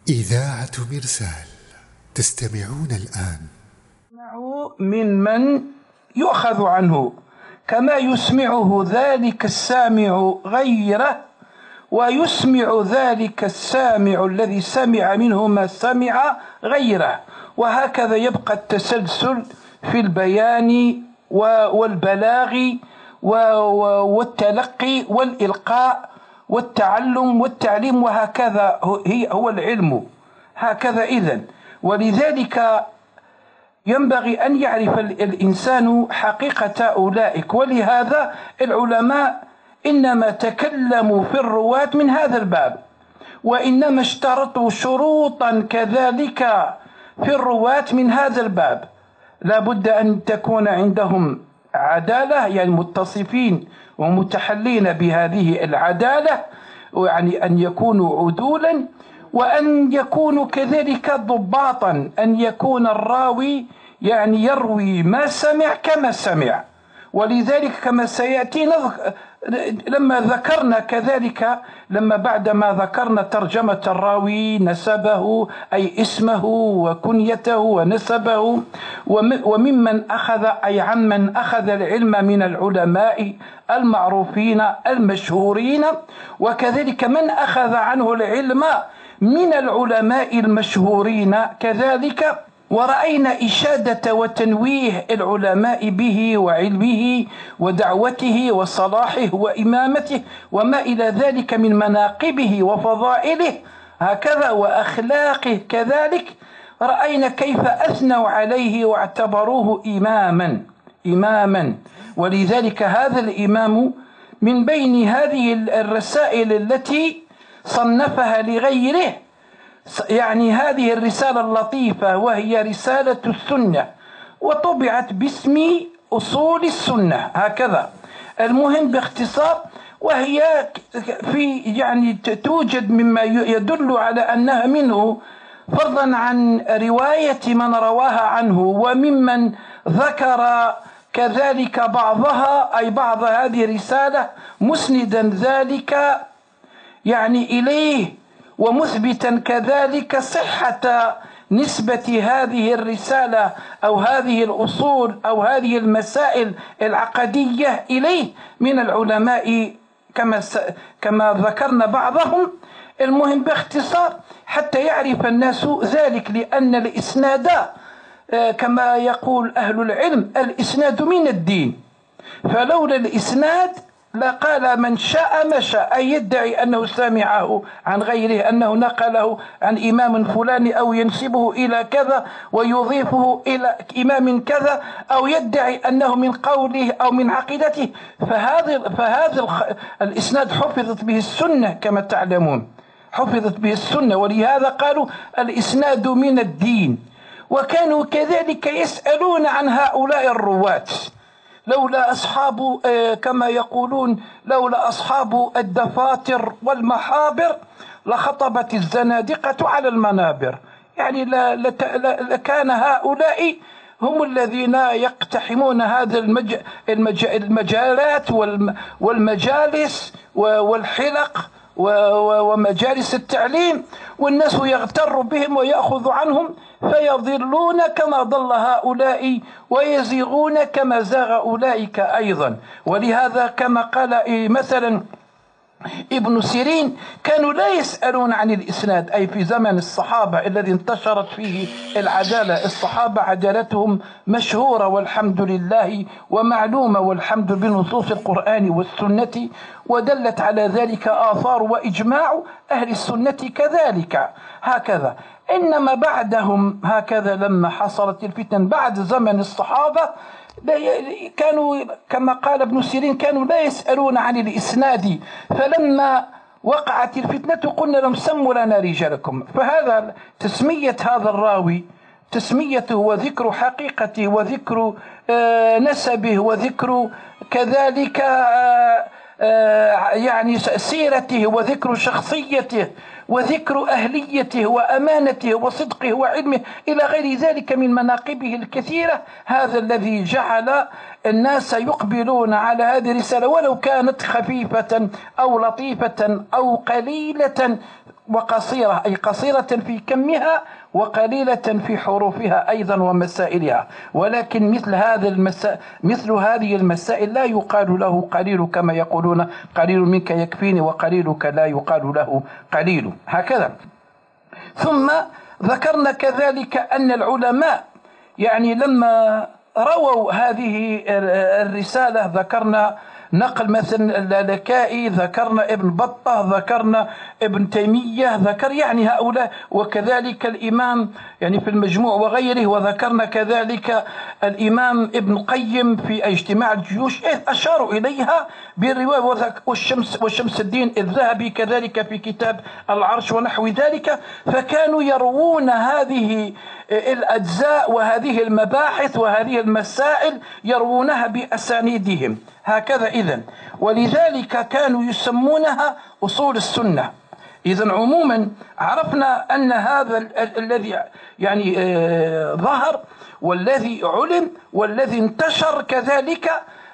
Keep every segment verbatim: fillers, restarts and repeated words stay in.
إذاعة مرسال تستمعون الآن. من من يؤخذ عنه كما يسمعه ذلك السامع غيره، ويسمع ذلك السامع الذي سمع منه ما سمع غيره، وهكذا يبقى التسلسل في البيان والبلاغ والتلقي والإلقاء والتعلم والتعليم، وهكذا هو العلم هكذا. إذن ولذلك ينبغي أن يعرف الإنسان حقيقة أولئك، ولهذا العلماء إنما تكلموا في الرواة من هذا الباب، وإنما اشترطوا شروطا كذلك في الرواة من هذا الباب. لا بد أن تكون عندهم عدالة، يعني متصفين ومتحلين بهذه العدالة، يعني أن يكونوا عدولا، وأن يكونوا كذلك ضباطا، أن يكون الراوي يعني يروي ما سمع كما سمع. ولذلك كما سيأتي لما ذكرنا كذلك، لما بعدما ذكرنا ترجمة الراوي، نسبه أي اسمه وكنيته ونسبه، وممن أخذ أي عمن أخذ العلم من العلماء المعروفين المشهورين، وكذلك من أخذ عنه العلم من العلماء المشهورين كذلك. ورأينا إشادة وتنويه العلماء به وعلمه ودعوته وصلاحه وإمامته وما إلى ذلك من مناقبه وفضائله هكذا وأخلاقه كذلك. رأينا كيف أثنوا عليه واعتبروه إماما إماما ولذلك هذا الإمام من بين هذه الرسائل التي صنفها لغيره، يعني هذه الرسالة اللطيفة، وهي رسالة السنة، وطبعت باسم أصول السنة هكذا. المهم باختصار، وهي في يعني توجد مما يدل على أنها منه، فضلا عن رواية من رواها عنه وممن ذكر كذلك بعضها، أي بعض هذه الرسالة مسندا ذلك يعني إليه، ومثبتا كذلك صحة نسبة هذه الرسالة أو هذه الأصول أو هذه المسائل العقدية إليه من العلماء كما كما ذكرنا بعضهم. المهم باختصار حتى يعرف الناس ذلك، لأن الإسناد كما يقول أهل العلم الإسناد من الدين، فلولا الإسناد لقال من شاء ما شاء، أي يدعي أنه سمعه عن غيره، أنه نقله عن إمام فلاني، أو ينسبه إلى كذا ويضيفه إلى إمام كذا، أو يدعي أنه من قوله أو من عقيدته. فهذا فهذا الإسناد حفظت به السنة كما تعلمون، حفظت به السنة، ولهذا قالوا الإسناد من الدين. وكانوا كذلك يسألون عن هؤلاء الرواة، لولا أصحاب كما يقولون لولا أصحاب الدفاتر والمحابر لخطبت الزنادقة على المنابر، يعني لكان هؤلاء هم الذين يقتحمون هذا المج... المج... المجالات والمجالس والحلق ومجالس التعليم، والناس يغتر بهم ويأخذ عنهم، فيضلون كما ضل هؤلاء ويزيغون كما زاغ أولئك أيضا. ولهذا كما قال مثلا ابن سيرين، كانوا لا يسألون عن الإسناد، أي في زمن الصحابة الذي انتشرت فيه العدالة. الصحابة عدالتهم مشهورة والحمد لله ومعلومة، والحمد بنصوص القرآن والسنة، ودلت على ذلك آثار وإجماع أهل السنة كذلك هكذا. إنما بعدهم هكذا لما حصلت الفتن بعد زمن الصحابة، كانوا كما قال ابن سيرين كانوا لا يسألون عن الإسناد، فلما وقعت الفتنة قلنا لهم سموا لنا رجالكم. فهذا تسمية هذا الراوي، تسميته وذكر حقيقته وذكر نسبه وذكر كذلك يعني سيرته وذكر شخصيته وذكر أهليته وأمانته وصدقه وعلمه إلى غير ذلك من مناقبه الكثيرة، هذا الذي جعل الناس يقبلون على هذه الرسالة ولو كانت خفيفة أو لطيفة أو قليلة وقصيرة، أي قصيرة في كمها وقليلة في حروفها أيضا ومسائلها. ولكن مثل هذا المسا... مثل هذه المسائل لا يقال له قليل كما يقولون قليل منك يكفيني وقليلك لا يقال له قليل، هكذا. ثم ذكرنا كذلك أن العلماء يعني لما رووا هذه الرسالة، ذكرنا نقل مثلا اللالكائي، ذكرنا ابن بطة، ذكرنا ابن تيمية، ذكر يعني هؤلاء، وكذلك الإمام يعني في المجموع وغيره، وذكرنا كذلك الإمام ابن القيم في اجتماع الجيوش أشاروا إليها بالرواية، والشمس, والشمس الدين الذهبي كذلك في كتاب العرش ونحو ذلك. فكانوا يروون هذه الأجزاء وهذه المباحث وهذه المسائل يروونها بأسانيدهم هكذا. إذن ولذلك كانوا يسمونها أصول السنة. إذن عموما عرفنا أن هذا الذي يعني ظهر والذي علم والذي انتشر كذلك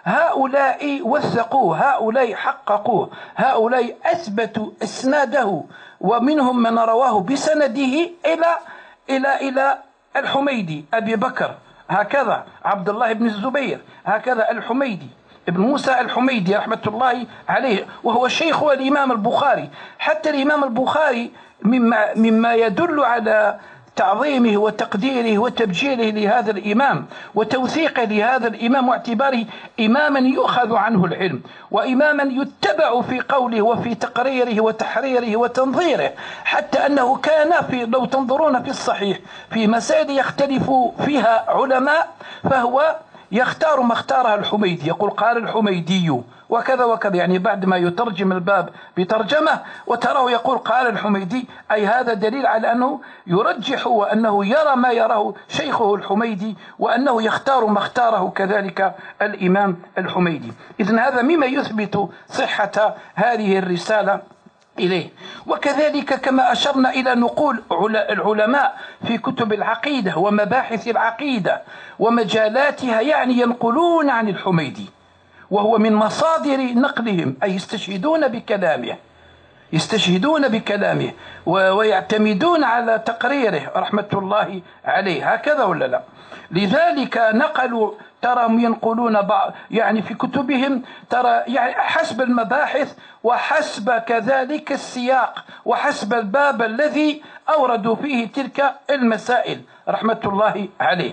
هؤلاء وثقوه، هؤلاء حققوه، هؤلاء أثبتوا إسناده، ومنهم من رواه بسنده إلى إلى إلى الحميدي أبي بكر، هكذا عبد الله بن الزبير، هكذا الحميدي ابن موسى الحميدي رحمة الله عليه، وهو شيخ الإمام البخاري. حتى الإمام البخاري مما, مما يدل على تعظيمه وتقديره وتبجيله لهذا الإمام وتوثيقه لهذا الإمام واعتباره إماما يؤخذ عنه العلم وإماما يتبع في قوله وفي تقريره وتحريره وتنظيره، حتى أنه كان في لو تنظرون في الصحيح في مسائل يختلف فيها علماء فهو يختار ما اختارها الحميدي، يقول قال الحميدي وكذا وكذا، يعني بعد ما يترجم الباب بترجمة وتراه يقول قال الحميدي، أي هذا دليل على أنه يرجح وأنه يرى ما يراه شيخه الحميدي وأنه يختار ما اختاره كذلك الإمام الحميدي. إذن هذا مما يثبت صحة هذه الرسالة إليه. وكذلك كما أشرنا إلى نقول العلماء في كتب العقيدة ومباحث العقيدة ومجالاتها يعني ينقلون عن الحميدي، وهو من مصادر نقلهم، أي يستشهدون بكلامه يستشهدون بكلامه ويعتمدون على تقريره رحمة الله عليه، هكذا ولا لا؟ لذلك نقلوا، تراهم ينقلون بعض يعني في كتبهم، ترى يعني حسب المباحث وحسب كذلك السياق وحسب الباب الذي أوردوا فيه تلك المسائل رحمة الله عليه.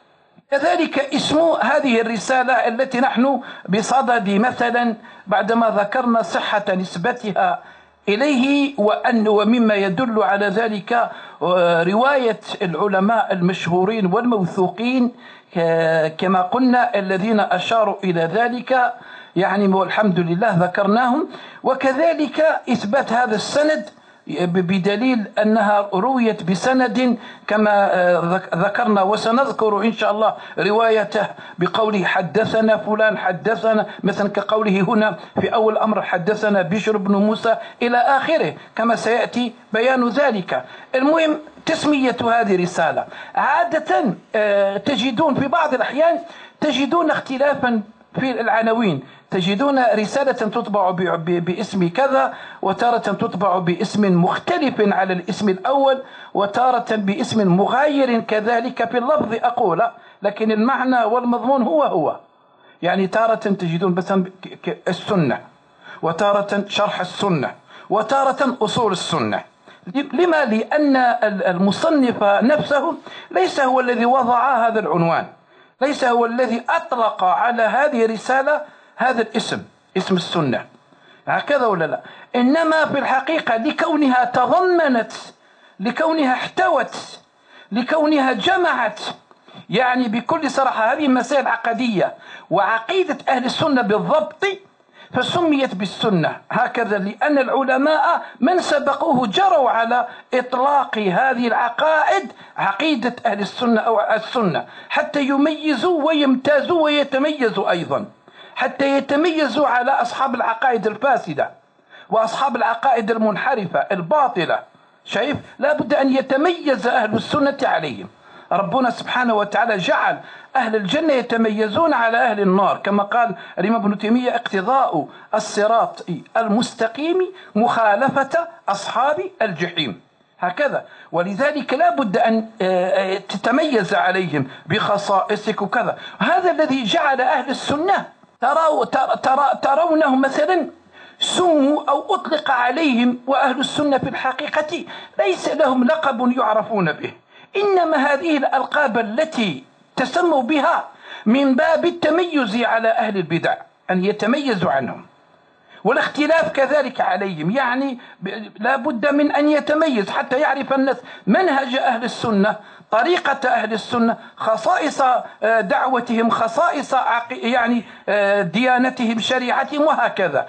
كذلك اسم هذه الرسالة التي نحن بصدد مثلا بعدما ذكرنا صحة نسبتها إليه، وأن ومما يدل على ذلك رواية العلماء المشهورين والموثوقين كما قلنا الذين أشاروا إلى ذلك يعني والحمد لله ذكرناهم. وكذلك إثبات هذا السند بدليل أنها رويت بسند كما ذكرنا، وسنذكر إن شاء الله روايته بقوله حدثنا فلان حدثنا، مثلا كقوله هنا في أول أمر حدثنا بشر بن موسى إلى آخره كما سيأتي بيان ذلك. المهم تسمية هذه رسالة عادة تجدون في بعض الأحيان تجدون اختلافا في العناوين، تجدون رسالة تطبع باسم كذا وتارة تطبع باسم مختلف على الاسم الأول وتارة باسم مغاير كذلك في اللفظ أقول، لكن المعنى والمضمون هو هو. يعني تارة تجدون مثلا السنة وتارة شرح السنة وتارة أصول السنة. لما؟ لأن المصنف نفسه ليس هو الذي وضع هذا العنوان، ليس هو الذي أطلق على هذه الرسالة هذا الاسم، اسم السنة، هكذا ولا لا؟ إنما في الحقيقة لكونها تضمنت، لكونها احتوت، لكونها جمعت يعني بكل صراحة هذه مسائل عقدية وعقيدة أهل السنة بالضبط، فسميت بالسنة هكذا، لأن العلماء من سبقوه جروا على إطلاق هذه العقائد عقيدة أهل السنة أو السنة حتى يميزوا ويمتازوا ويتميزوا أيضا، حتى يتميزوا على أصحاب العقائد الفاسدة وأصحاب العقائد المنحرفة الباطلة. شايف؟ لا بد أن يتميز أهل السنة عليهم ربنا سبحانه وتعالى جعل أهل الجنة يتميزون على أهل النار، كما قال الإمام ابن تيمية: اقتضاء الصراط المستقيم مخالفة أصحاب الجحيم. هكذا، ولذلك لا بد أن تتميز عليهم بخصائصك وكذا. هذا الذي جعل أهل السنة تروا ترى ترونهم مثلا سموا أو أطلق عليهم، وأهل السنة في الحقيقة ليس لهم لقب يعرفون به، إنما هذه الألقاب التي تسموا بها من باب التميز على أهل البدع، أن يتميزوا عنهم، والاختلاف كذلك عليهم. يعني لا بد من أن يتميز حتى يعرف الناس منهج أهل السنة، طريقة أهل السنة، خصائص دعوتهم، خصائص يعني ديانتهم، شريعتهم، وهكذا.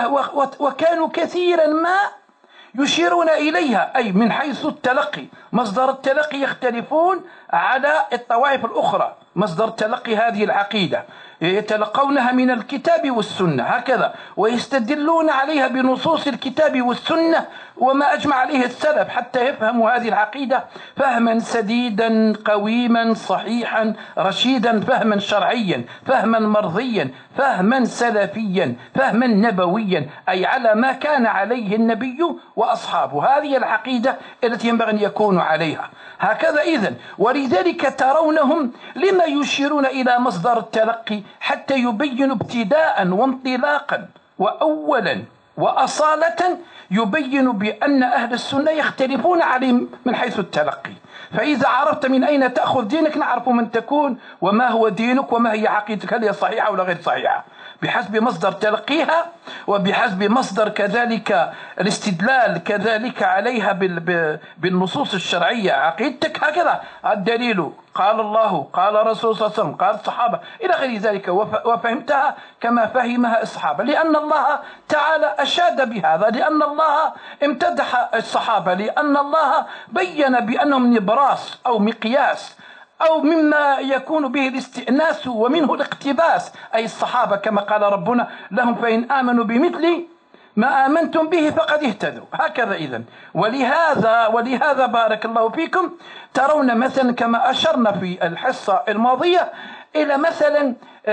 وكانوا كثيرا ما يشيرون إليها، أي من حيث التلقي، مصدر التلقي يختلفون على الطوائف الأخرى. مصدر تلقي هذه العقيدة يتلقونها من الكتاب والسنة هكذا، ويستدلون عليها بنصوص الكتاب والسنة وما أجمع عليه السلف حتى يفهموا هذه العقيدة فهما سديدا قويما صحيحا رشيدا، فهما شرعيا، فهما مرضيا، فهما سلفيا، فهما نبويا، أي على ما كان عليه النبي وأصحابه. هذه العقيدة التي ينبغي أن يكونوا عليها هكذا. إذن ولذلك ترونهم لما يشيرون إلى مصدر التلقي حتى يبينوا ابتداء وانطلاقا وأولا وأصالة، يبين بأن أهل السنة يختلفون عليهم من حيث التلقي. فإذا عرفت من أين تأخذ دينك نعرف من تكون وما هو دينك وما هي عقيدتك، هل هي صحيحة ولا غير صحيحة، بحسب مصدر تلقيها وبحسب مصدر كذلك الاستدلال كذلك عليها بالنصوص الشرعية. عقيدتك هكذا، الدليل قال الله قال الرسول صلى الله عليه وسلم قال الصحابة إلى غير ذلك، وفهمتها كما فهمها الصحابة، لأن الله تعالى أشاد بهذا، لأن الله امتدح الصحابة، لأن الله بين بأنهم نبراس أو مقياس أو مما يكون به الاستئناس ومنه الاقتباس، أي الصحابة كما قال ربنا لهم فإن آمنوا بمثل ما آمنتم به فقد اهتدوا. هكذا. إذن ولهذا ولهذا بارك الله فيكم ترون مثلا كما أشرنا في الحصة الماضية إلى مثلا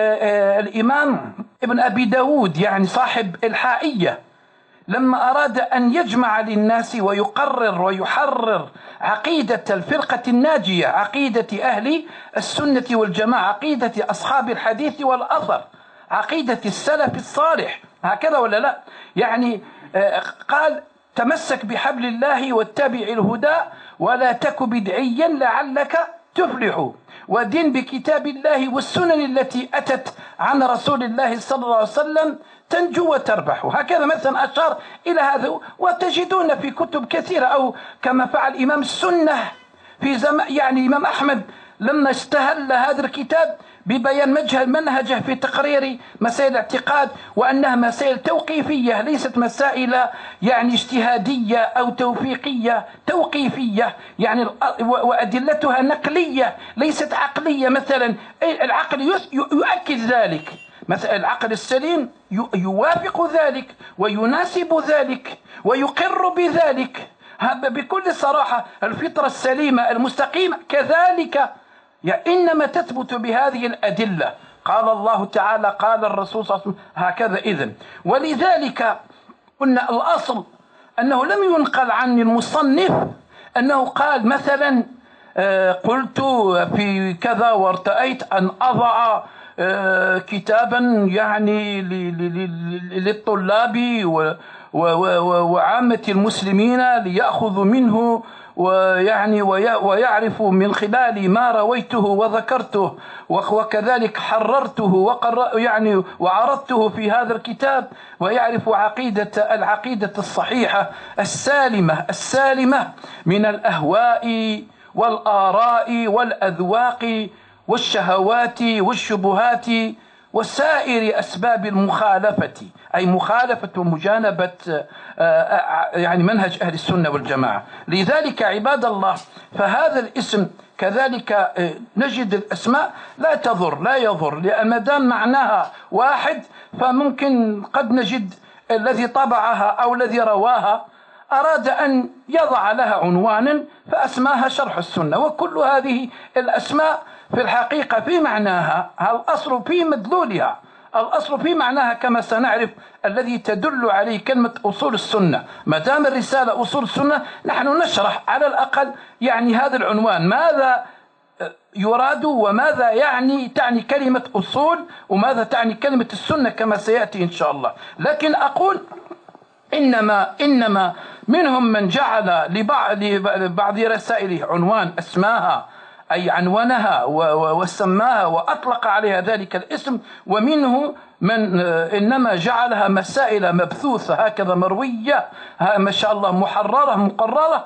الإمام ابن أبي داود، يعني صاحب الحائية، لما أراد أن يجمع للناس ويقرر ويحرر عقيدة الفرقة الناجية، عقيدة أهل السنة والجماعة، عقيدة أصحاب الحديث والأثر، عقيدة السلف الصالح، هكذا ولا لا؟ يعني قال تمسك بحبل الله واتبع الهدى ولا تك بدعيا لعلك تفلح، ودين بكتاب الله والسنن التي أتت عن رسول الله صلى الله عليه وسلم تنجو وتربح. هكذا مثلا أشار إلى هذا، وتجدون في كتب كثيرة، أو كما فعل إمام السنة في زمان، يعني إمام أحمد لما استهل هذا الكتاب ببيان منهجه في تقرير مسائل الاعتقاد، وأنها مسائل توقيفية ليست مسائل يعني اجتهادية أو توفيقية، توقيفية يعني، وأدلتها نقلية ليست عقلية. مثلا العقل يؤكد ذلك، مثلا العقل السليم يوافق ذلك ويناسب ذلك ويقر بذلك بكل صراحة. الفطرة السليمة المستقيمة كذلك يعني إنما تثبت بهذه الأدلة، قال الله تعالى قال الرسول صلى الله عليه وسلم هكذا. إذن ولذلك قلنا الأصل أنه لم ينقل عن المصنف أنه قال مثلا قلت في كذا وارتأيت أن أضع كتابا يعني للطلاب وعامة المسلمين ليأخذوا منه ويعني ويعرفوا من خلال ما رويته وذكرته، وكذلك حررته وقر يعني وعرضته في هذا الكتاب، ويعرف عقيدة العقيدة الصحيحة السالمة السالمة من الأهواء والآراء والأذواق والشهوات والشبهات وسائر أسباب المخالفة، أي مخالفة ومجانبة يعني منهج أهل السنة والجماعة. لذلك عباد الله فهذا الاسم كذلك نجد الأسماء لا تضر لا يضر، لأن ما دام معناها واحد فممكن قد نجد الذي طبعها أو الذي رواها أراد أن يضع لها عنوانا فأسماها شرح السنة. وكل هذه الأسماء في الحقيقة في معناها الأصل في مدلولها، الأصل في معناها كما سنعرف الذي تدل عليه كلمة أصول السنة. ما دام الرسالة أصول السنة نحن نشرح على الأقل يعني هذا العنوان ماذا يراد وماذا يعني تعني كلمة أصول وماذا تعني كلمة السنة كما سيأتي إن شاء الله. لكن أقول إنما إنما منهم من جعل لبعض رسائله عنوان أسماها أي عنونها وسماها وأطلق عليها ذلك الاسم، ومنه من إنما جعلها مسائل مبثوثة هكذا مروية ما شاء الله محررة مقررة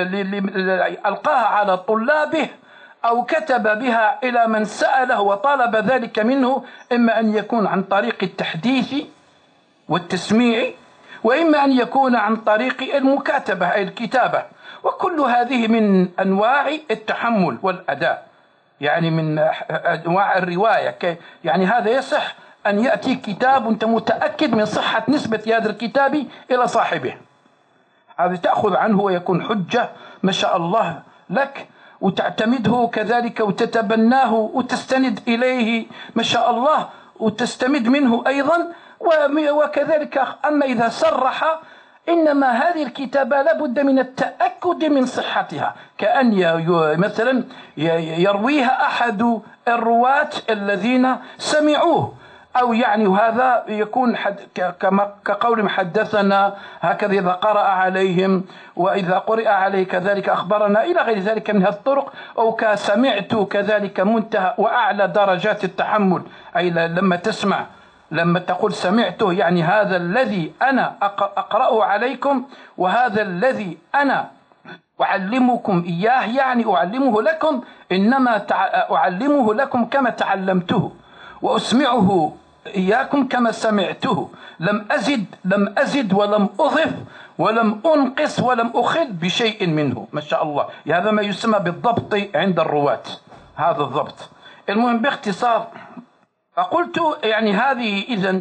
ألقاها على طلابه أو كتب بها إلى من سأله وطالب ذلك منه، إما أن يكون عن طريق التحديث والتسميع وإما أن يكون عن طريق المكاتبة أي الكتابة. وكل هذه من أنواع التحمل والأداء، يعني من أنواع الرواية. يعني هذا يصح أن يأتي كتاب وأنت متأكد من صحة نسبة هذا الكتاب إلى صاحبه، هذا تأخذ عنه ويكون حجة ما شاء الله لك وتعتمده كذلك وتتبناه وتستند إليه ما شاء الله وتستمد منه أيضا. وكذلك أما إذا صرح إنما هذه الكتابة لابد من التأكد من صحتها، كأن مثلا يرويها أحد الرواة الذين سمعوه، أو يعني هذا يكون حد كما كقول حدثنا هكذا إذا قرأ عليهم وإذا قرئ عليه كذلك أخبرنا إلى غير ذلك من هذه الطرق، أو كسمعت كذلك منتهى وأعلى درجات التحمل، أي لما تسمع لما تقول سمعته يعني هذا الذي أنا أقرأه عليكم وهذا الذي أنا أعلمكم إياه، يعني أعلمه لكم إنما أعلمه لكم كما تعلمته وأسمعه إياكم كما سمعته، لم أزد لم أزد ولم أضف ولم أنقص ولم أخل بشيء منه ما شاء الله. هذا ما يسمى بالضبط عند الرواة، هذا الضبط. المهم باختصار فقلت يعني هذه إذن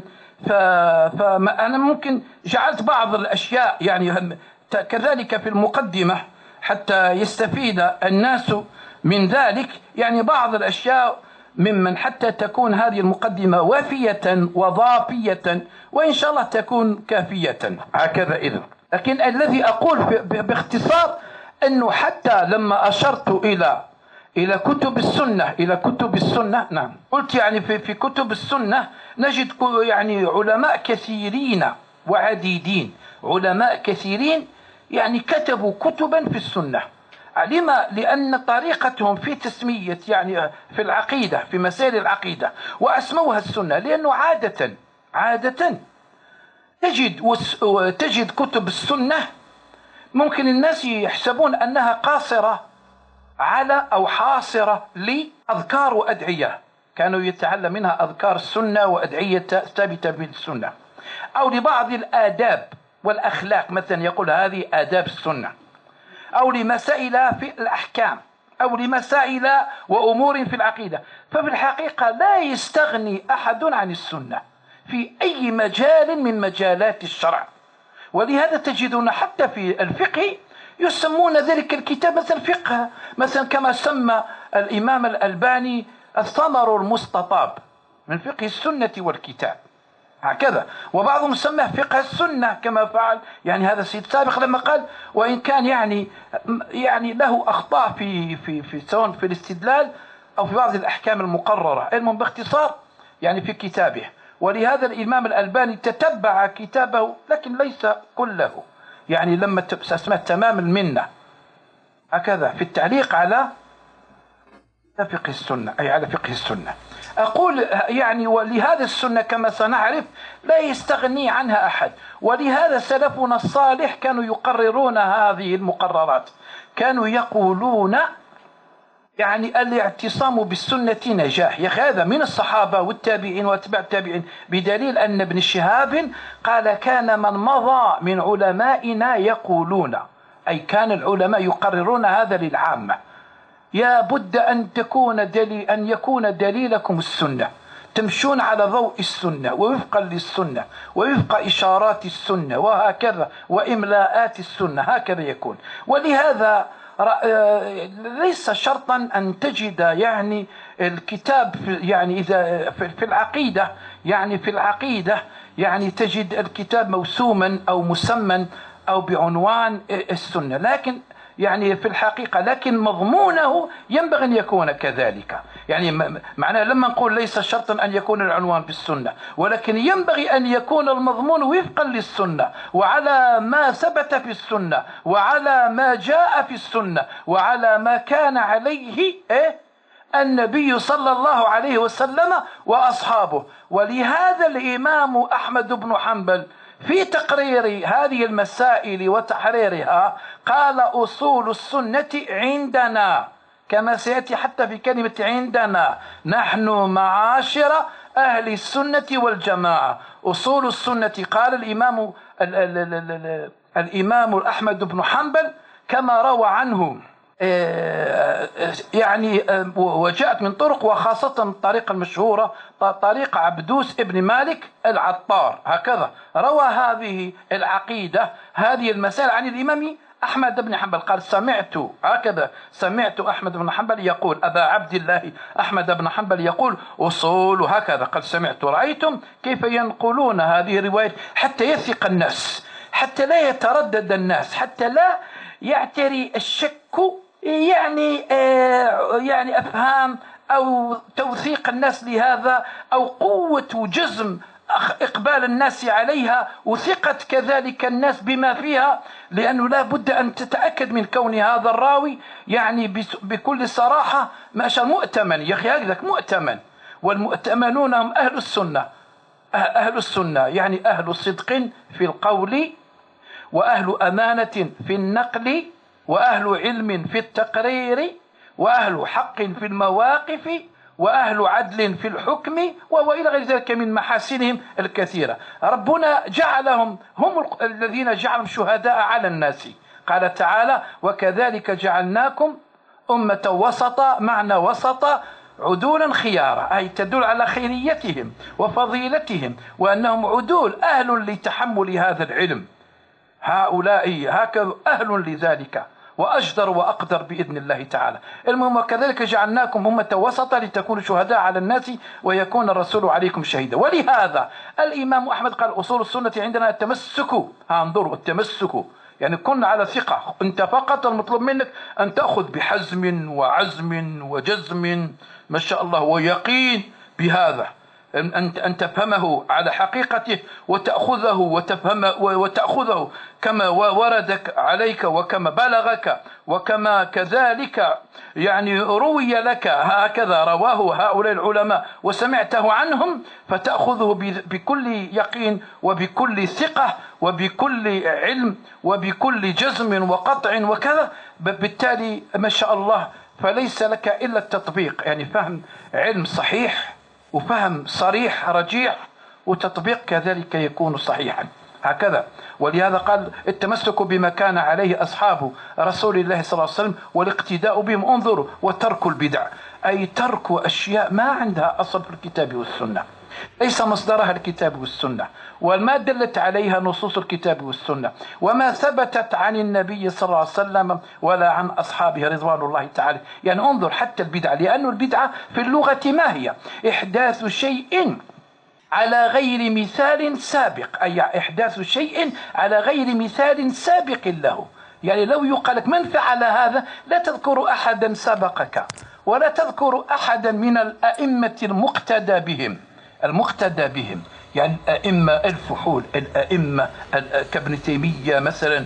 فأنا ممكن جعلت بعض الأشياء يعني كذلك في المقدمة حتى يستفيد الناس من ذلك، يعني بعض الأشياء ممن حتى تكون هذه المقدمة وافية وضافية وإن شاء الله تكون كافية هكذا. إذن لكن الذي أقول باختصار أنه حتى لما أشرت إلى إلى كتب السنة إلى كتب السنة نعم قلت يعني في, في كتب السنة نجد يعني علماء كثيرين وعديدين، علماء كثيرين يعني كتبوا كتبا في السنة. لما؟ لأن طريقتهم في تسمية يعني في العقيدة في مسائل العقيدة وأسموها السنة، لأنه عادة عادة تجد تجد كتب السنة ممكن الناس يحسبون أنها قاصرة على أو حاصرة لأذكار وأدعية، كانوا يتعلم منها أذكار السنة وأدعية ثابتة بالسنة، أو لبعض الآداب والأخلاق مثلا يقول هذه آداب السنة، أو لمسائل في الأحكام، أو لمسائل وأمور في العقيدة. ففي الحقيقة لا يستغني أحد عن السنة في أي مجال من مجالات الشرع. ولهذا تجدون حتى في الفقه يسمون ذلك الكتاب مثلا فقه، مثلا كما سمى الإمام الألباني الثمر المستطاب من فقه السنة والكتاب هكذا، وبعضهم سماه فقه السنة كما فعل يعني هذا السيد سابق لما قال، وإن كان يعني يعني له أخطاء في في في سواء في الاستدلال أو في بعض الأحكام المقررة. المهم باختصار يعني في كتابه. ولهذا الإمام الألباني تتبع كتابه لكن ليس كله، يعني لما اسمه تمام المنة هكذا في التعليق على فقه السنة أي على فقه السنة. أقول يعني ولهذا السنة كما سنعرف لا يستغني عنها أحد، ولهذا سلفنا الصالح كانوا يقررون هذه المقررات، كانوا يقولون يعني الاعتصام بالسنة نجاح. يا أخي هذا من الصحابة والتابعين واتباع التابعين، بدليل أن ابن شهاب قال كان من مضى من علمائنا يقولون، أي كان العلماء يقررون هذا للعامة، يا بد أن تكون دليل أن يكون دليلكم السنة، تمشون على ضوء السنة ووفقا للسنة ووفق إشارات السنة وهكذا وإملاءات السنة، هكذا يكون. ولهذا ليس شرطا أن تجد يعني الكتاب يعني إذا في العقيدة يعني في العقيدة يعني تجد الكتاب موسوما أو مسمى أو بعنوان السنة، لكن يعني في الحقيقة لكن مضمونه ينبغي أن يكون كذلك. يعني معناه لما نقول ليس شرطا أن يكون العنوان بالسنة، ولكن ينبغي أن يكون المضمون وفقا للسنة وعلى ما ثبت في السنة وعلى ما جاء في السنة وعلى ما كان عليه إيه النبي صلى الله عليه وسلم وأصحابه. ولهذا الإمام أحمد بن حنبل في تقرير هذه المسائل وتحريرها قال أصول السنة عندنا، كما سيأتي حتى في كلمة عندنا نحن معاشر أهل السنة والجماعة. أصول السنة قال الإمام الإمام أحمد بن حنبل كما روى عنه يعني وجاءت من طرق، وخاصة الطريقة المشهورة طريق عبدوس ابن مالك العطار، هكذا روى هذه العقيدة هذه المسائل عن الإمام أحمد بن حنبل. قال سمعت هكذا سمعت أحمد بن حنبل يقول أبا عبد الله أحمد بن حنبل يقول أصول هكذا. قد سمعت رأيتم كيف ينقلون هذه الرواية حتى يثق الناس، حتى لا يتردد الناس، حتى لا يعتري الشك يعني آه يعني أفهام أو توثيق الناس لهذا أو قوة وجزم إقبال الناس عليها وثقة كذلك الناس بما فيها، لأنه لا بد أن تتأكد من كون هذا الراوي يعني بكل صراحة ماشى مؤتمن. يا أخي هذاك مؤتمن، والمؤتمنون هم أهل السنة. أهل السنة يعني أهل صدق في القول وأهل أمانة في النقل وأهل علم في التقرير وأهل حق في المواقف وأهل عدل في الحكم وإلى غير ذلك من محاسنهم الكثيرة. ربنا جعلهم هم الذين جعلهم شهداء على الناس. قال تعالى وكذلك جعلناكم أمة وسطا، معنى وسطا عدولا خيارا، أي تدل على خيريتهم وفضيلتهم وأنهم عدول أهل لتحمل هذا العلم. هؤلاء هكذا أهل لذلك وأجدر وأقدر بإذن الله تعالى. المهم وكذلك جعلناكم أمة وسطا لتكونوا شهداء على الناس ويكون الرسول عليكم شهيدا. ولهذا الإمام أحمد قال أصول السنة عندنا التمسك. انظروا التمسك يعني كن على ثقة، أنت فقط المطلوب منك أن تأخذ بحزم وعزم وجزم ما شاء الله ويقين بهذا، أن تفهمه على حقيقته وتأخذه وتفهمه وتأخذه كما وردك عليك وكما بلغك وكما كذلك يعني روي لك، هكذا رواه هؤلاء العلماء وسمعته عنهم، فتأخذه بكل يقين وبكل ثقة وبكل علم وبكل جزم وقطع وكذا. بالتالي ما شاء الله فليس لك إلا التطبيق، يعني فهم علم صحيح وفهم صريح رجيح وتطبيق كذلك يكون صحيحا هكذا. ولهذا قال التمسك بما كان عليه أصحاب رسول الله صلى الله عليه وسلم والاقتداء بهم. انظروا وترك البدع، أي ترك أشياء ما عندها أصل في الكتاب والسنة، ليس مصدرها الكتاب والسنة وما دلت عليها نصوص الكتاب والسنة وما ثبتت عن النبي صلى الله عليه وسلم ولا عن أصحابه رضوان الله تعالى. يعني انظر حتى البدعة، لأن البدعة في اللغة ما هي؟ إحداث شيء على غير مثال سابق، أي إحداث شيء على غير مثال سابق له. يعني لو يقال لك من فعل هذا لا تذكر أحدا سبقك ولا تذكر أحدا من الأئمة المقتدى بهم المقتدى بهم يعني الأئمة الفحول، الأئمة كابن تيمية مثلا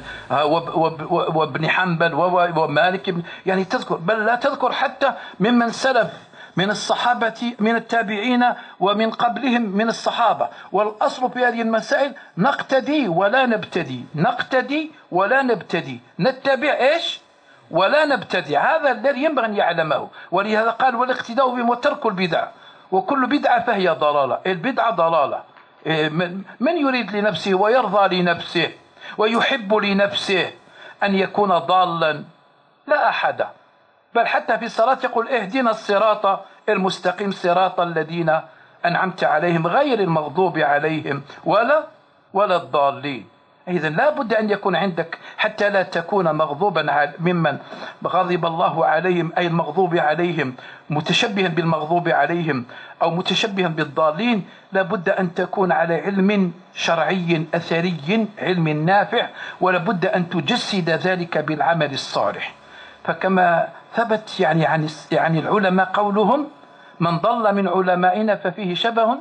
وابن حنبل ومالك، يعني تذكر، بل لا تذكر حتى ممن سلف من الصحابة من التابعين ومن قبلهم من الصحابة. والأصل في هذه المسائل نقتدي ولا نبتدي، نقتدي ولا نبتدي، نتبع إيش ولا نبتدي. هذا الذي ينبغي أن يعلمه. ولهذا قال والاقتداء بهم وترك البدع، وكل بدعة فهي ضلالة. البدعة ضلالة. من يريد لنفسه ويرضى لنفسه ويحب لنفسه أن يكون ضالا؟ لا أحد. بل حتى في الصلاة يقول اهدنا الصراط المستقيم صراط الذين أنعمت عليهم غير المغضوب عليهم ولا ولا الضالين. إذا لا بد أن يكون عندك حتى لا تكون مغضوبا ممن غضب الله عليهم، أي المغضوب عليهم متشبها بالمغضوب عليهم أو متشبها بالضالين. لا بد أن تكون على علم شرعي أثري، علم نافع، ولا بد أن تجسد ذلك بالعمل الصالح. فكما ثبت يعني عن يعني العلماء قولهم: من ضل من علمائنا ففيه شبه،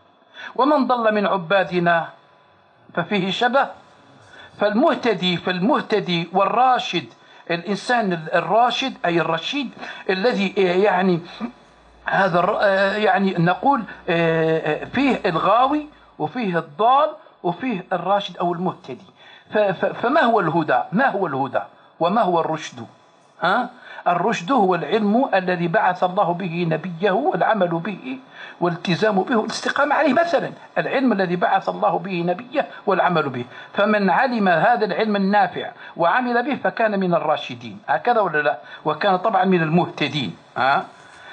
ومن ضل من عبادنا ففيه شبه. فالمهتدي فالمهتدي والراشد، الإنسان الراشد أي الرشيد الذي يعني هذا يعني نقول فيه الغاوي وفيه الضال وفيه الراشد أو المهتدي. فما هو الهدى؟ ما هو الهدى وما هو الرشد؟ ها؟ الرشد هو العلم الذي بعث الله به نبيه، والعمل به والالتزام به والاستقامة عليه. مثلا العلم الذي بعث الله به نبيه والعمل به، فمن علم هذا العلم النافع وعمل به فكان من الراشدين، هكذا ولا لا؟ وكان طبعا من المهتدين. ها؟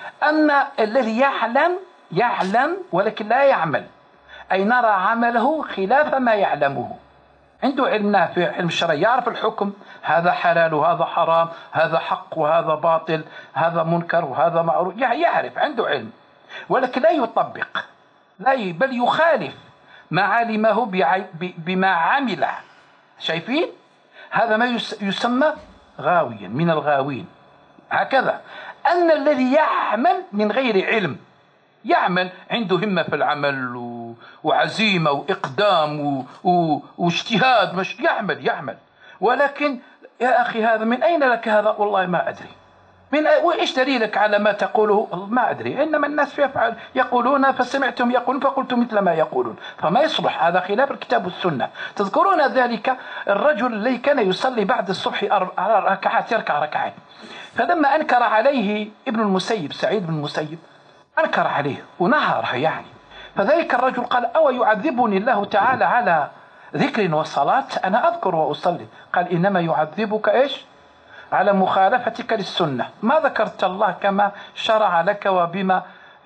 أما الذي يعلم يعلم ولكن لا يعمل، أي نرى عمله خلاف ما يعلمه. عنده علم نافع، علم الشرعي، يعرف الحكم، هذا حلال وهذا حرام، هذا حق وهذا باطل، هذا منكر وهذا معروف، يعرف، عنده علم، ولكن لا يطبق، لا ي... بل يخالف ما علمه بعي... ب... بما عمله. شايفين؟ هذا ما يس... يسمى غاويا، من الغاوين. هكذا أن الذي يعمل من غير علم، يعمل عنده همة في العمل و... وعزيمة وإقدام و... و... واجتهاد، مش يعمل يعمل ولكن يا أخي هذا من أين لك هذا؟ والله ما أدري. من أ... وإيش دليلك على ما تقوله؟ ما أدري. إنما الناس يفعل يقولون فسمعتم يقولون فقلت مثل ما يقولون. فما يصلح، هذا خلاف الكتاب والسنة. تذكرون ذلك الرجل الذي كان يصلي بعد الصبح على ركعات، يركع ركعات، فلما أنكر عليه ابن المسيب، سعيد بن المسيب، أنكر عليه ونهره يعني. فذلك الرجل قال: أو يعذبني الله تعالى على ذكر وصلاة؟ أنا أذكر وأصلي. قال: إنما يعذبك إيش؟ على مخالفتك للسنة، ما ذكرت الله كما شرع لك وبما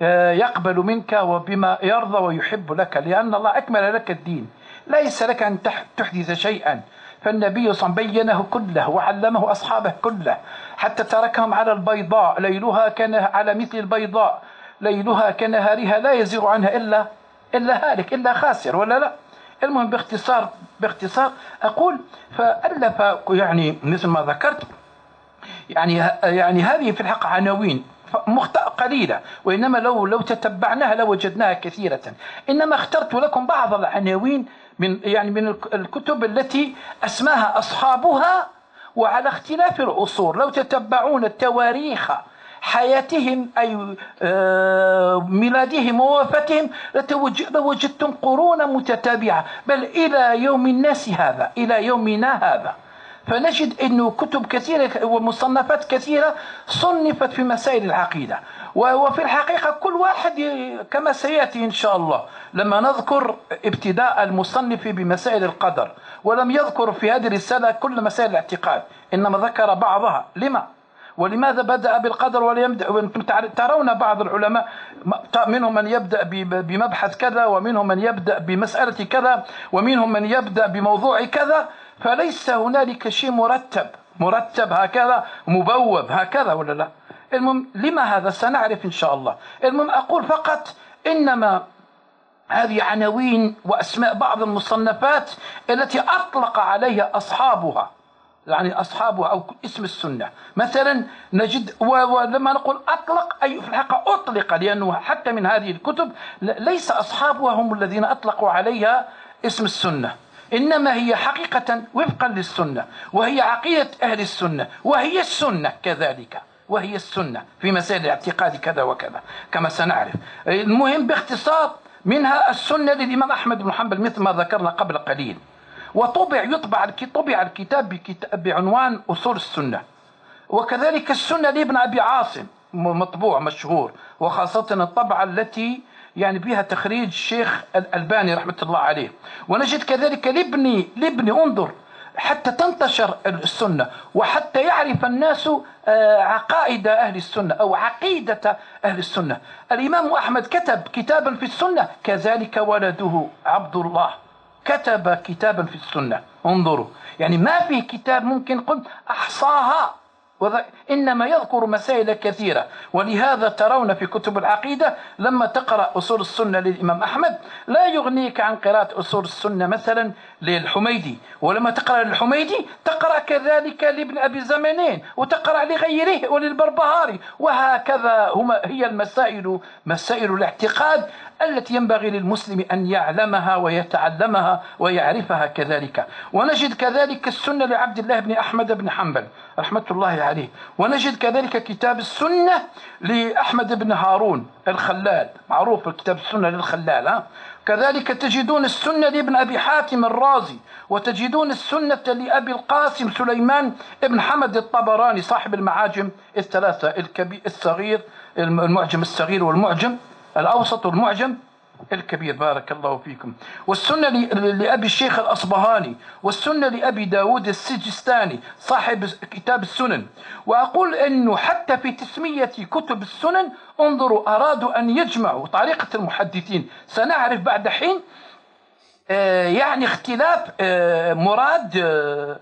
يقبل منك وبما يرضى ويحب لك، لأن الله أكمل لك الدين، ليس لك أن تحدث شيئا. فالنبي صلى الله عليه وسلم بينه كله وعلمه أصحابه كله، حتى تركهم على البيضاء ليلها كان على مثل البيضاء ليلها كنهارها لا يزيغ عنها إلا إلا هالك إلا خاسر، ولا لا؟ المهم باختصار باختصار أقول فألف يعني مثل ما ذكرت يعني يعني هذه في الحق عناوين مخطئة قليلة، وإنما لو لو تتبعناها لوجدناها كثيرة. إنما اخترت لكم بعض العناوين من يعني من الكتب التي أسماها أصحابها وعلى اختلاف العصور. لو تتبعون التواريخ حياتهم أي ميلادهم ووفاتهم لوجدتم قرونا متتابعة، بل إلى يوم الناس هذا، إلى يومنا هذا. فنجد أنه كتب كثيرة ومصنفات كثيرة صنفت في مسائل العقيدة. وفي الحقيقة كل واحد كما سيأتي إن شاء الله لما نذكر ابتداء المصنف بمسائل القدر، ولم يذكر في هذه الرسالة كل مسائل الاعتقاد، إنما ذكر بعضها. لما؟ ولماذا بدأ بالقدر ولم يبدأ؟ وانتم ترون بعض العلماء منهم من يبدأ بمبحث كذا، ومنهم من يبدأ بمسألة كذا، ومنهم من يبدأ بموضوع كذا، فليس هنالك شيء مرتب مرتب هكذا مبوب هكذا، ولا لا؟ المهم لما هذا سنعرف إن شاء الله. المهم أقول فقط إنما هذه عناوين وأسماء بعض المصنفات التي أطلق عليها أصحابها، يعني أصحابها أو اسم السنة. مثلا نجد ولما نقول أطلق أي في الحقيقة أطلق، لأنه حتى من هذه الكتب ليس أصحابها هم الذين أطلقوا عليها اسم السنة، إنما هي حقيقة وفقا للسنة، وهي عقيدة أهل السنة، وهي السنة كذلك، وهي السنة في مسائل الاعتقاد كذا وكذا كما سنعرف. المهم باختصار منها السنة للإمام أحمد بن حنبل مثل ما ذكرنا قبل قليل، وطبع يطبع طبع الكتاب بعنوان أصول السنة، وكذلك السنة لابن أبي عاصم مطبوع مشهور، وخاصة الطبعة التي يعني بها تخريج الشيخ الألباني رحمة الله عليه. ونجد كذلك لابن لابن انظر حتى تنتشر السنة وحتى يعرف الناس عقائد أهل السنة أو عقيدة أهل السنة. الإمام أحمد كتب كتابا في السنة، كذلك ولده عبد الله كتب كتابا في السنة. انظروا، يعني ما في كتاب ممكن قلت أحصاها، إنما يذكر مسائل كثيرة. ولهذا ترون في كتب العقيدة لما تقرأ أصول السنة للإمام أحمد لا يغنيك عن قراءة أصول السنة مثلا للحميدي، ولما تقرأ للحميدي تقرأ كذلك لابن أبي زمانين، وتقرأ لغيره وللبربهاري، وهكذا هما هي المسائل مسائل الاعتقاد التي ينبغي للمسلم أن يعلمها ويتعلمها ويعرفها كذلك. ونجد كذلك السنة لعبد الله بن أحمد بن حنبل رحمة الله عليه، ونجد كذلك كتاب السنة لأحمد بن هارون الخلال، معروف كتاب السنة للخلال. ها؟ كذلك تجدون السنة لابن أبي حاتم الرازي، وتجدون السنة لأبي القاسم سليمان بن حمد الطبراني صاحب المعاجم الثلاثة، الكبير الصغير المعجم الصغير والمعجم الأوسط والمعجم الكبير، بارك الله فيكم. والسنة لأبي الشيخ الأصبهاني، والسنة لأبي داود السجستاني صاحب كتاب السنن. وأقول أنه حتى في تسمية كتب السنن انظروا أرادوا أن يجمعوا طريقة المحدثين. سنعرف بعد حين آه يعني اختلاف آه مراد آه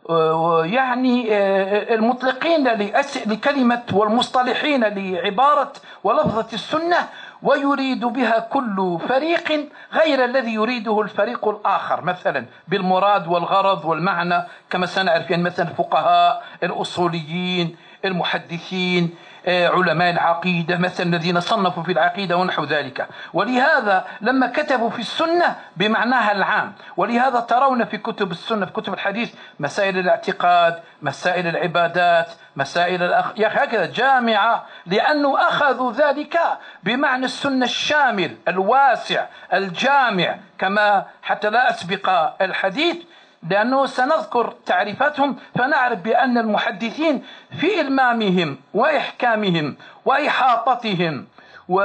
يعني المطلقين لكلمة والمصطلحين لعبارة ولفظة السنة، ويريد بها كل فريق غير الذي يريده الفريق الآخر، مثلا بالمراد والغرض والمعنى، كما سنعرف يعني مثلا الفقهاء الأصوليين المحدثين علماء العقيدة مثلا الذين صنفوا في العقيدة ونحو ذلك. ولهذا لما كتبوا في السنة بمعناها العام، ولهذا ترون في كتب السنة في كتب الحديث مسائل الاعتقاد، مسائل العبادات، مسائل الأخ... هكذا جامعة، لأنه أخذوا ذلك بمعنى السنة الشامل الواسع الجامع، كما حتى لا أسبق الحديث لأنه سنذكر تعريفاتهم فنعرف بأن المحدثين في إلمامهم وإحكامهم وإحاطتهم و...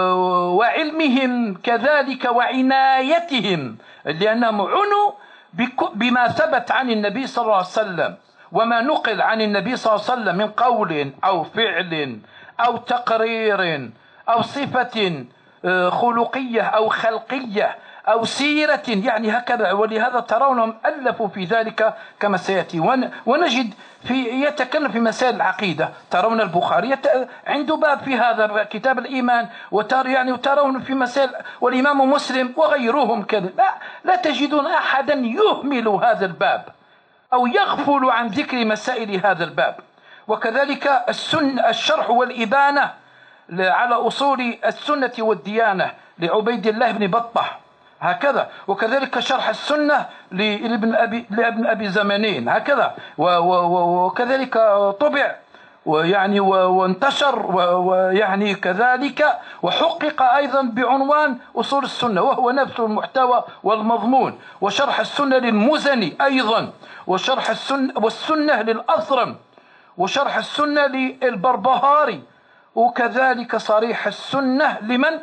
وعلمهم كذلك وعنايتهم، لأنهم عنوا بك... بما ثبت عن النبي صلى الله عليه وسلم وما نقل عن النبي صلى الله عليه وسلم من قول أو فعل أو تقرير أو صفة خلقية أو خلقية أو سيرة، يعني هكذا. ولهذا ترونهم ألفوا في ذلك كما سيأتي. ونجد في يتكلم في مسائل العقيدة، ترون البخاري عنده باب في هذا كتاب الإيمان، وتر يعني وترون في مسائل، والإمام مسلم وغيرهم كذا. لا, لا تجدون أحدا يهمل هذا الباب أو يغفل عن ذكر مسائل هذا الباب. وكذلك السن الشرح والإبانة على أصول السنة والديانة لعبيد الله بن بطة هكذا. وكذلك شرح السنة لابن أبي, لابن أبي زمانين هكذا. وكذلك طبع ويعني وانتشر ويعني كذلك وحقق أيضا بعنوان أصول السنة، وهو نفس المحتوى والمضمون. وشرح السنة للمزني أيضا، وشرح السنة والسنة للأثرم، وشرح السنة للبربهاري، وكذلك صريح السنة لمن؟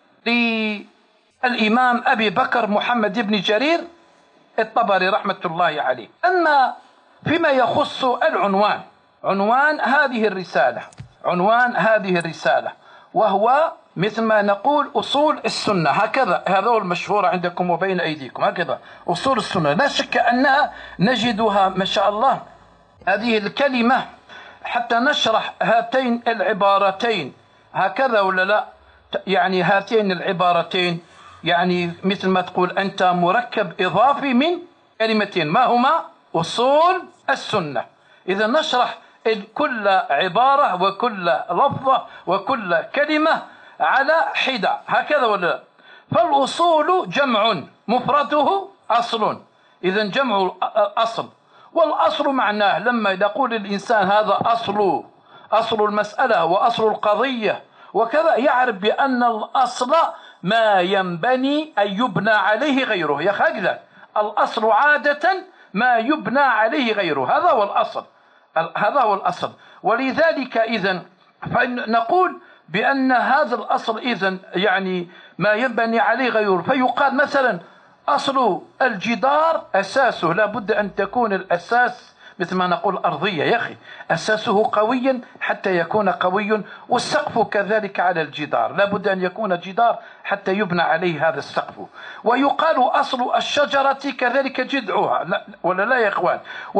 للإمام أبي بكر محمد بن جرير الطبري رحمة الله عليه. أما فيما يخص العنوان، عنوان هذه الرسالة عنوان هذه الرسالة وهو مثل ما نقول أصول السنة هكذا، هذا هو المشهور عندكم وبين أيديكم هكذا أصول السنة. لا شك أنها نجدها ما شاء الله هذه الكلمة حتى نشرح هاتين العبارتين هكذا ولا لا، يعني هاتين العبارتين يعني مثل ما تقول أنت مركب إضافي من كلمتين، ما هما؟ أصول السنة. إذا نشرح كل عبارة وكل لفظة وكل كلمة على حدة هكذا ولا لا. فالأصول جمع مفرده أصل، إذا جمع أصل، والأصل معناه لما يقول الإنسان هذا أصل أصل المسألة وأصل القضية وكذا، يعرف بأن الأصل ما ينبني أن يبنى عليه غيره. يا هكذا الأصل عادة ما يبنى عليه غيره، هذا هو الأصل هذا هو الأصل. ولذلك إذن فنقول بأن هذا الأصل إذن يعني ما ينبني عليه غيره. فيقال مثلا أصل الجدار أساسه لا بد أن تكون الأساس مثل ما نقول أرضية يا أخي، أساسه قويا حتى يكون قوي، والسقف كذلك على الجدار لا بد أن يكون جدار حتى يبنى عليه هذا السقف. ويقال أصل الشجرة كذلك جذعها، لا ولا لا يا إخوان؟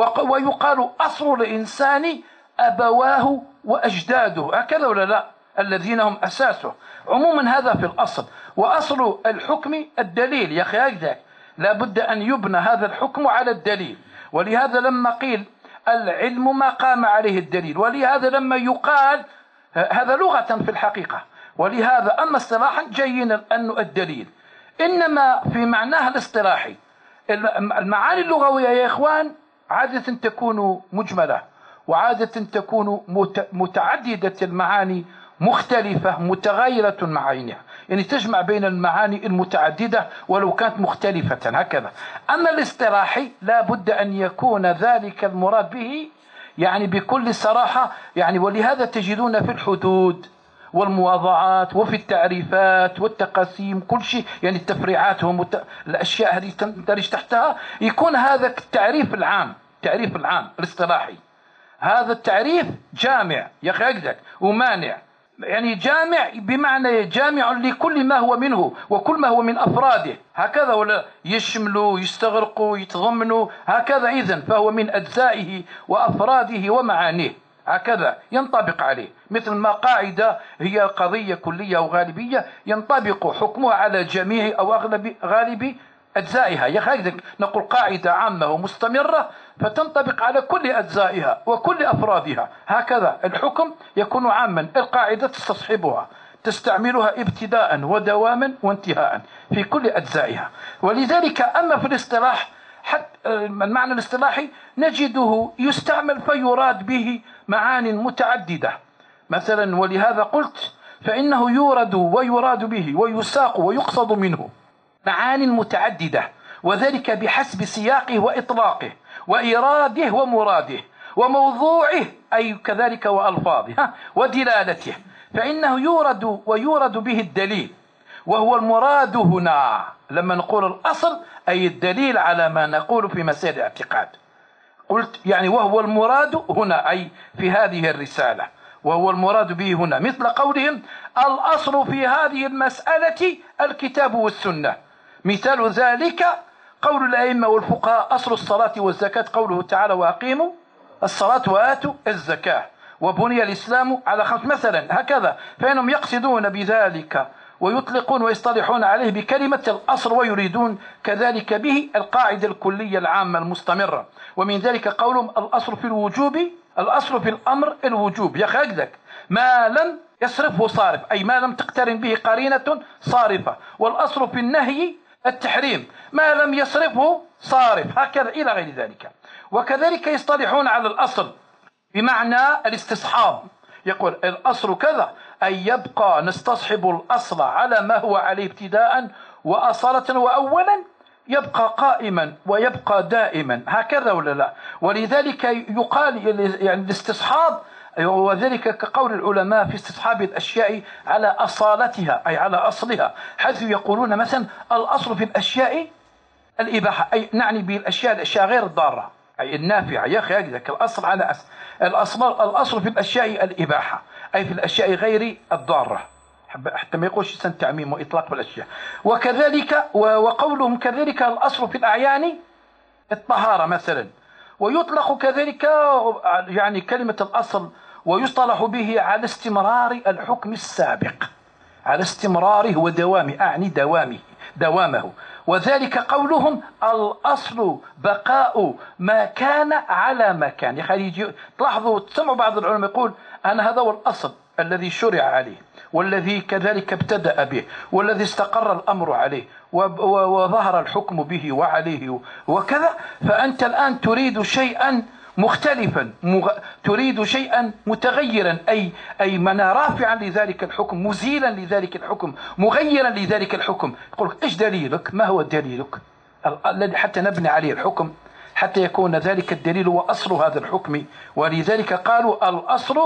ويقال أصل الإنسان أبواه وأجداده، هكذا ولا لا؟ الذين هم أساسه. عموما هذا في الأصل. وأصل الحكم الدليل يا أخي، هكذا لا بد أن يبنى هذا الحكم على الدليل. ولهذا لما قيل العلم ما قام عليه الدليل، ولهذا لما يقال هذا لغة في الحقيقة، ولهذا أما اصطلاحا جايين أن الدليل، إنما في معناها الاصطلاحي المعاني اللغوية يا إخوان عادة تكون مجملة، وعادة تكون متعددة المعاني، مختلفة متغايرة معانيها، يعني تجمع بين المعاني المتعددة ولو كانت مختلفة هكذا. أما الاصطلاحي لا بد أن يكون ذلك المراد به يعني بكل صراحة يعني. ولهذا تجدون في الحدود والمواضعات وفي التعريفات والتقاسيم كل شيء، يعني التفريعات والمت... الأشياء هذه تندرج تحتها، يكون هذا التعريف العام، التعريف العام الاصطلاحي، هذا التعريف جامع يا أخي أقدك ومانع، يعني جامع بمعنى جامع لكل ما هو منه وكل ما هو من أفراده، هكذا ولا يشمل يستغرق يتضمن هكذا. إذن فهو من أجزائه وأفراده ومعانيه، هكذا ينطبق عليه. مثل ما قاعدة هي قضية كلية وغالبية ينطبق حكمها على جميع أو أغلب غالب أجزائها، يا نقول قاعدة عامة ومستمرة فتنطبق على كل أجزائها وكل أفرادها، هكذا الحكم يكون عاما، القاعدة تستصحبها تستعملها ابتداء ودواما وانتهاء في كل أجزائها. ولذلك أما في الاصطلاح حتى المعنى الاصطلاحي نجده يستعمل فيراد به معان متعددة مثلا. ولهذا قلت فإنه يورد ويراد به ويساق ويقصد منه معاني متعددة، وذلك بحسب سياقه وإطلاقه وإراده ومراده وموضوعه، أي كذلك وألفاظه ودلالته. فإنه يورد ويورد به الدليل، وهو المراد هنا لما نقول الأصل أي الدليل على ما نقول في مسائل الاعتقاد. قلت يعني وهو المراد هنا أي في هذه الرسالة، وهو المراد به هنا، مثل قولهم الأصل في هذه المسألة الكتاب والسنة. مثال ذلك قول الأئمة والفقهاء أصل الصلاة والزكاة قوله تعالى وأقيموا الصلاة وآتوا الزكاة وبني الإسلام على خمس مثلا، هكذا. فإنهم يقصدون بذلك ويطلقون ويصطلحون عليه بكلمة الأصل، ويريدون كذلك به القاعدة الكلية العامة المستمرة. ومن ذلك قولهم الأصل في الوجوب، الأصل في الأمر الوجوب يا خالدك ما لم يصرفه صارف، أي ما لم تقترن به قرينة صارفة. والأصل في النهي التحريم ما لم يصرفه صارف، هكذا إلى غير ذلك. وكذلك يصطلحون على الأصل بمعنى الاستصحاب، يقول الأصل كذا أي يبقى نستصحب الأصل على ما هو عليه ابتداء وأصالة وأولا، يبقى قائما ويبقى دائما، هكذا ولا لا؟ ولذلك يقال يعني الاستصحاب، وذلك كقول العلماء في استصحاب الأشياء على أصالتها أي على أصلها، حيث يقولون مثلا الأصل في الأشياء الإباحة، أي نعني بالأشياء الأشياء غير الضارة أي النافعة يا أخي، هكذا الأصل على أصل الأصل الأصل في الأشياء الإباحة أي في الأشياء غير الضارة، حتى ما يقولش سن تعميم وإطلاق بالأشياء. وكذلك وقولهم كذلك الأصل في الأعيان الطهارة مثلا، ويطلق كذلك يعني كلمة الأصل ويصطلح به على استمرار الحكم السابق، على استمراره ودوامه، أعني دوامه دوامه. وذلك قولهم الأصل بقاء ما كان على ما كان. يا أخي تلاحظوا تسمعوا بعض العلماء يقول أنا هذا هو الأصل الذي شرع عليه والذي كذلك ابتدأ به والذي استقر الأمر عليه وظهر الحكم به وعليه وكذا. فأنت الآن تريد شيئا مختلفا، مغ... تريد شيئا متغيرا، أي أي من رافعا لذلك الحكم، مزيلا لذلك الحكم، مغيرا لذلك الحكم. يقول إيش دليلك؟ ما هو دليلك الذي حتى نبني عليه الحكم، حتى يكون ذلك الدليل هو أصل هذا الحكم. ولذلك قالوا الأصل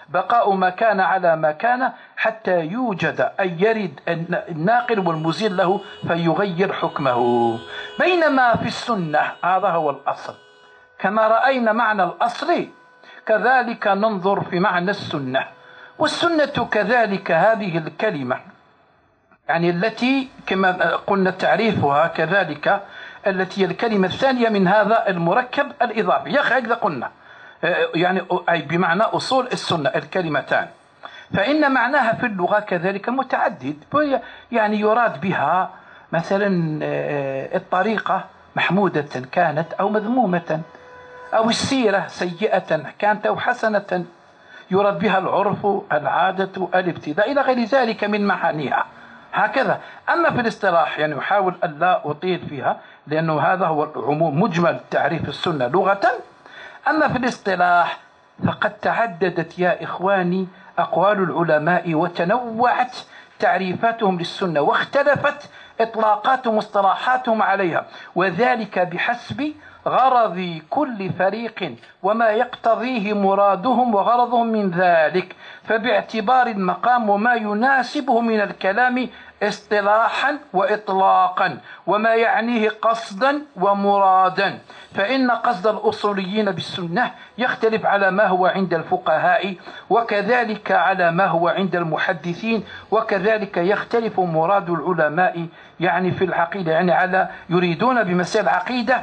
بقاء ما كان على ما كان حتى يوجد أن يرد الناقل والمزيل له فيغير حكمه. بينما في السنة هذا هو الأصل، كما رأينا معنى الأصل كذلك ننظر في معنى السنة. والسنة كذلك هذه الكلمة يعني التي كما قلنا تعريفها كذلك التي هي الكلمة الثانية من هذا المركب الإضافي، يا أخي إذا قلنا يعني أي بمعنى أصول السنة الكلمتان، فإن معناها في اللغة كذلك متعدد، يعني يراد بها مثلا الطريقة محمودة كانت أو مذمومة، أو السيرة سيئة كانت أو حسنة، يراد بها العرف العادة الابتداء إلى غير ذلك من معانيها هكذا. أما في الاصطلاح يعني أحاول أن لا أطيل فيها لأنه هذا هو العموم مجمل تعريف السنة لغة. أما في الاصطلاح فقد تعددت يا إخواني أقوال العلماء وتنوعت تعريفاتهم للسنة واختلفت إطلاقات مصطلحاتهم عليها، وذلك بحسب غرض كل فريق وما يقتضيه مرادهم وغرضهم من ذلك، فباعتبار المقام وما يناسبه من الكلام اصطلاحا وإطلاقا وما يعنيه قصدا ومرادا، فإن قصد الأصوليين بالسنة يختلف على ما هو عند الفقهاء، وكذلك على ما هو عند المحدثين، وكذلك يختلف مراد العلماء يعني في العقيدة، يعني على يريدون بمسائل العقيدة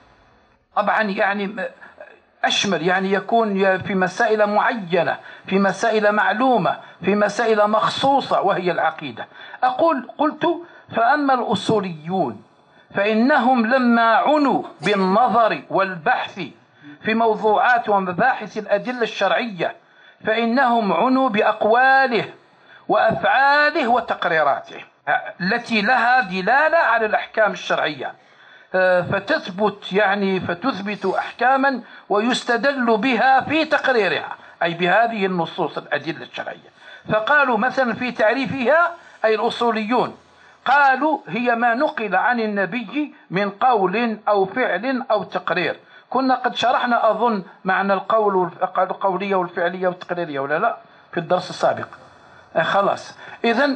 طبعا يعني أشمل، يعني يكون في مسائل معينة، في مسائل معلومة، في مسائل مخصوصة وهي العقيدة. أقول قلت فأما الأصوليون فإنهم لما عنوا بالنظر والبحث في موضوعات ومباحث الأدلة الشرعية فإنهم عنوا بأقواله وأفعاله وتقريراته التي لها دلالة على الأحكام الشرعية، فتثبت يعني فتثبت أحكاما ويستدل بها في تقريرها، أي بهذه النصوص الأدلة الشرعية. فقالوا مثلا في تعريفها أي الأصوليون قالوا هي ما نقل عن النبي من قول أو فعل أو تقرير. كنا قد شرحنا أظن معنى القول القولية والفعلية والتقريرية ولا لا في الدرس السابق. خلاص، إذن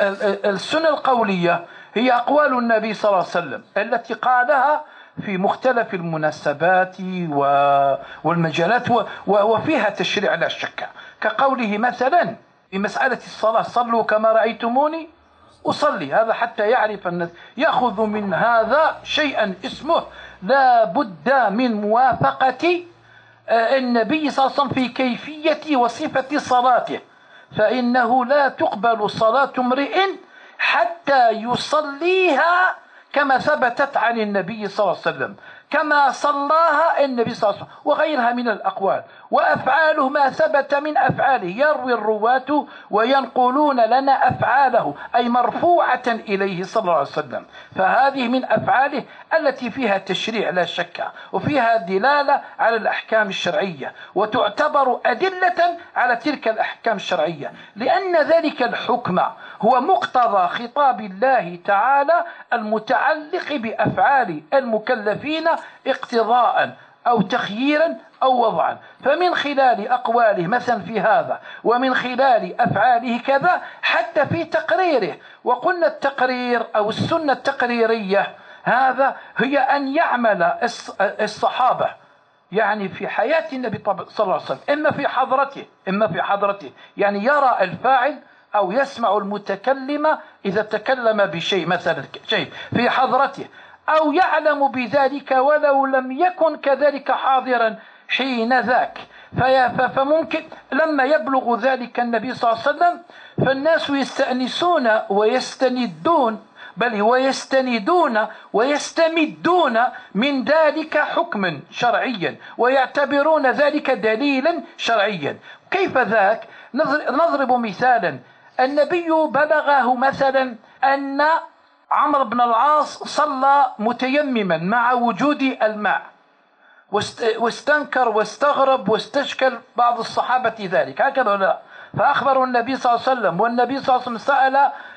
السنة القولية هي أقوال النبي صلى الله عليه وسلم التي قالها في مختلف المناسبات والمجالات وفيها تشريع لا شك، كقوله مثلا في مسألة الصلاة صلوا كما رأيتموني أصلي، هذا حتى يعرف الناس يأخذ من هذا شيئا اسمه لا بد من موافقة النبي صلى الله عليه وسلم في كيفية وصفة صلاته، فإنه لا تقبل صلاة امرئ حتى يصليها كما ثبتت عن النبي صلى الله عليه وسلم، كما صلاها النبي صلى الله عليه وسلم، وغيرها من الأقوال، وأفعاله ما ثبت من أفعاله، يروي الرواة وينقلون لنا أفعاله أي مرفوعة إليه صلى الله عليه وسلم، فهذه من أفعاله التي فيها تشريع لا شك وفيها دلالة على الأحكام الشرعية وتعتبر أدلة على تلك الأحكام الشرعية، لأن ذلك الحكم هو مقتضى خطاب الله تعالى المتعلق بأفعال المكلفين اقتضاء أو تخييرا أو وضعا، فمن خلال أقواله مثلا في هذا ومن خلال أفعاله كذا حتى في تقريره. وقلنا التقرير أو السنة التقريرية هذا هي أن يعمل الصحابة يعني في حياة النبي صلى الله عليه وسلم إما في حضرته إما في حضرته يعني يرى الفاعل أو يسمع المتكلم إذا تكلم بشيء مثلا شيء في حضرته، أو يعلم بذلك ولو لم يكن كذلك حاضرا حين ذاك، فممكن لما يبلغ ذلك النبي صلى الله عليه وسلم فالناس يستأنسون ويستندون بل ويستندون ويستمدون من ذلك حكما شرعيا ويعتبرون ذلك دليلا شرعيا. كيف ذاك؟ نضرب مثالا، النبي بلغه مثلا أن عمرو بن العاص صلى متيمما مع وجود الماء، واستنكر واستغرب واستشكل بعض الصحابة ذلك هكذا لا، فأخبروا النبي صلى الله عليه وسلم، والنبي صلى الله عليه وسلم سأل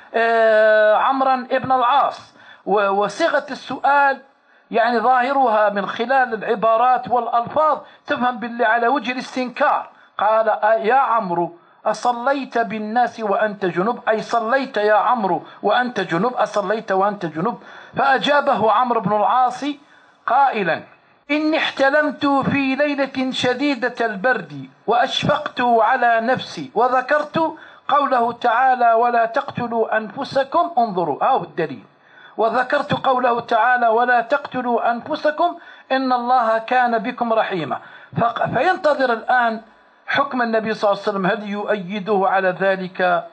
عمرا بن العاص، وصيغة السؤال يعني ظاهرها من خلال العبارات والألفاظ تفهم بالله على وجه الاستنكار، قال يا عمرو أصليت بالناس وأنت جنب؟ أي صليت يا عمرو وأنت جنب، أصليت وأنت جنب؟ فأجابه عمرو بن العاص قائلا إني احتلمت في ليلة شديدة البرد وأشفقت على نفسي وذكرت قوله تعالى ولا تقتلوا أنفسكم، انظروا هذا الدليل، وذكرت قوله تعالى ولا تقتلوا أنفسكم إن الله كان بكم رحيما. فينتظر الآن حكم النبي صلى الله عليه وسلم، هل يؤيده على ذلك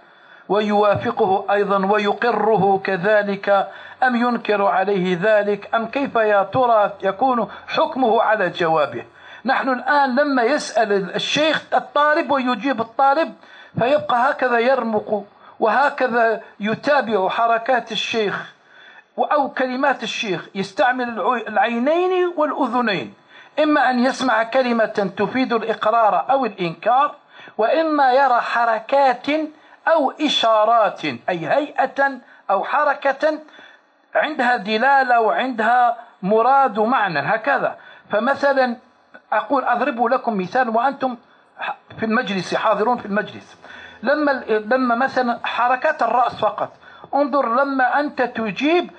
ويوافقه أيضا ويقره كذلك أم ينكر عليه ذلك، أم كيف يا ترى يكون حكمه على جوابه؟ نحن الآن لما يسأل الشيخ الطالب ويجيب الطالب فيبقى هكذا يرمق وهكذا يتابع حركات الشيخ أو كلمات الشيخ، يستعمل العينين والأذنين، إما أن يسمع كلمة تفيد الإقرار أو الإنكار، وإما يرى حركات أو إشارات أي هيئة أو حركة عندها دلالة وعندها مراد ومعنى هكذا. فمثلا أقول أضرب لكم مثال وأنتم في المجلس حاضرون في المجلس، لما لما مثلا حركات الرأس فقط، انظر لما أنت تجيب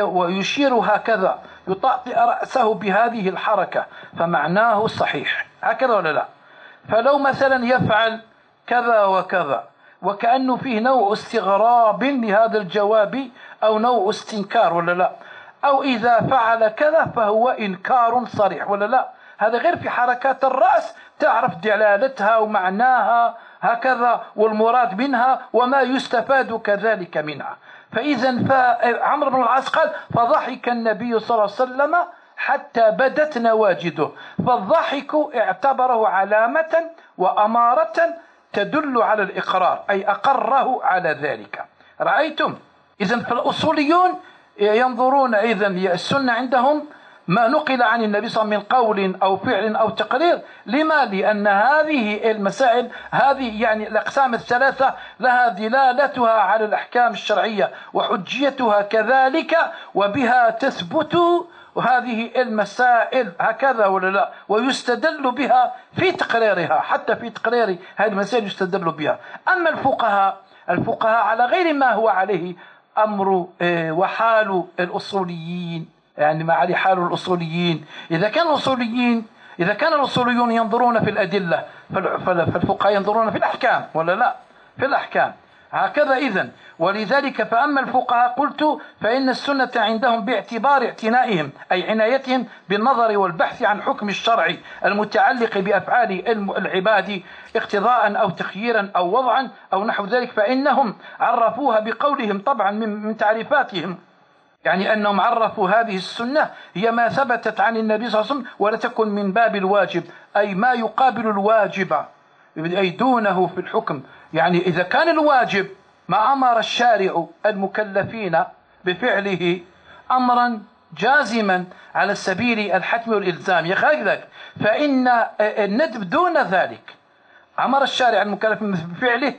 ويشير هكذا يطأطئ رأسه بهذه الحركة فمعناه صحيح، هكذا ولا لا؟ فلو مثلا يفعل كذا وكذا وكأنه فيه نوع استغراب لهذا الجواب أو نوع استنكار ولا لا؟ أو إذا فعل كذا فهو إنكار صريح ولا لا؟ هذا غير في حركات الرأس تعرف دلالتها ومعناها هكذا والمراد منها وما يستفاد كذلك منها. فإذا عمرو بن العاص قال فضحك النبي صلى الله عليه وسلم حتى بدت نواجذه، فالضحك اعتبره علامة وأمارة تدل على الإقرار، أي أقره على ذلك. رأيتم؟ إذن فالأصوليون ينظرون إذن السنة عندهم ما نقل عن النبي صلى الله عليه وسلم من قول أو فعل أو تقرير. لما؟ لأن هذه المسائل هذه يعني الأقسام الثلاثة لها دلالتها على الأحكام الشرعية وحجيتها كذلك، وبها تثبت هذه المسائل هكذا ولا لا، ويستدل بها في تقريرها، حتى في تقرير هذه المسائل يستدل بها. أما الفقهاء الفقهاء على غير ما هو عليه أمر وحال الأصوليين، يعني ما عليه حال الأصوليين. إذا كان الأصوليين إذا كان الأصوليون ينظرون في الأدلة فالفقهاء ينظرون في الأحكام ولا لا؟ في الأحكام هكذا. إذن ولذلك فأما الفقهاء قلت فإن السنة عندهم باعتبار اعتنائهم أي عنايتهم بالنظر والبحث عن حكم الشرع المتعلق بأفعال العباد اقتضاء أو تخييرا أو وضعا أو نحو ذلك، فإنهم عرفوها بقولهم طبعا من تعريفاتهم، يعني أنهم عرفوا هذه السنة هي ما ثبتت عن النبي صلى الله عليه وسلم ولا تكن من باب الواجب، أي ما يقابل الواجب أي دونه في الحكم. يعني إذا كان الواجب ما أمر الشارع المكلفين بفعله أمرا جازما على سبيل الحتم والإلزام يخالف، فإن الندب دون ذلك أمر الشارع المكلفين بفعله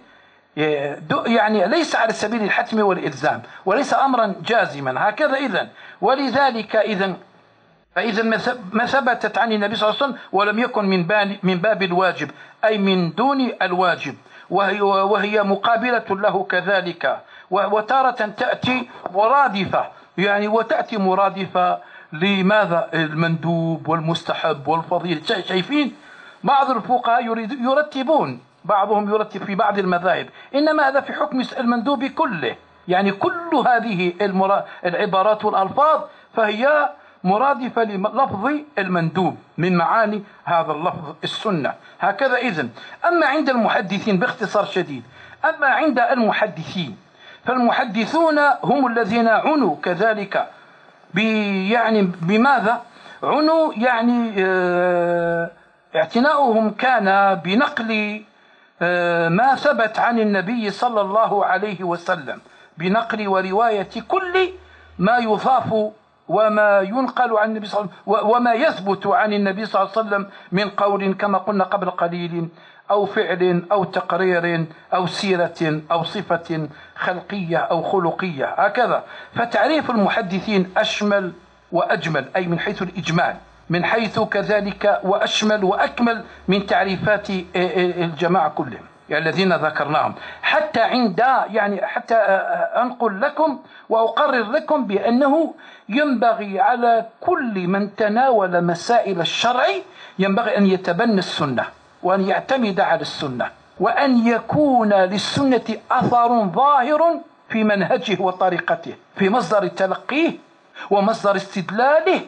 يعني ليس على سبيل الحتم والإلزام وليس أمرا جازما هكذا. إذن ولذلك إذن فإذا ما ثبتت عن النبي صلى الله عليه وسلم ولم يكن من باب من باب الواجب أي من دون الواجب، وهي وهي مقابلة له كذلك، وتارة تأتي مرادفة، يعني وتأتي مرادفة لماذا؟ المندوب والمستحب والفضيل. شايفين بعض الفقهاء يرتبون، بعضهم يرتب في بعض المذاهب، إنما هذا في حكم المندوب كله، يعني كل هذه العبارات والألفاظ فهي مرادفة للفظ المندوب من معاني هذا اللفظ السنة هكذا. إذن أما عند المحدثين باختصار شديد، أما عند المحدثين فالمحدثون هم الذين عنوا كذلك يعني بماذا عنوا؟ يعني اه اعتناؤهم كان بنقل اه ما ثبت عن النبي صلى الله عليه وسلم، بنقل ورواية كل ما يضاف وما ينقل عن النبي صلى الله عليه وسلم وما يثبت عن النبي صلى الله عليه وسلم من قول كما قلنا قبل قليل أو فعل أو تقرير أو سيرة أو صفة خلقية أو خلقية هكذا. فتعريف المحدثين أشمل وأجمل، أي من حيث الإجمال، من حيث كذلك وأشمل وأكمل من تعريفات الجماعة كلهم يعني الذين ذكرناهم، حتى عند يعني حتى أنقل لكم وأقرر لكم بأنه ينبغي على كل من تناول مسائل الشرع ينبغي أن يتبنى السنة وأن يعتمد على السنة، وأن يكون للسنة أثر ظاهر في منهجه وطريقته، في مصدر تلقيه ومصدر استدلاله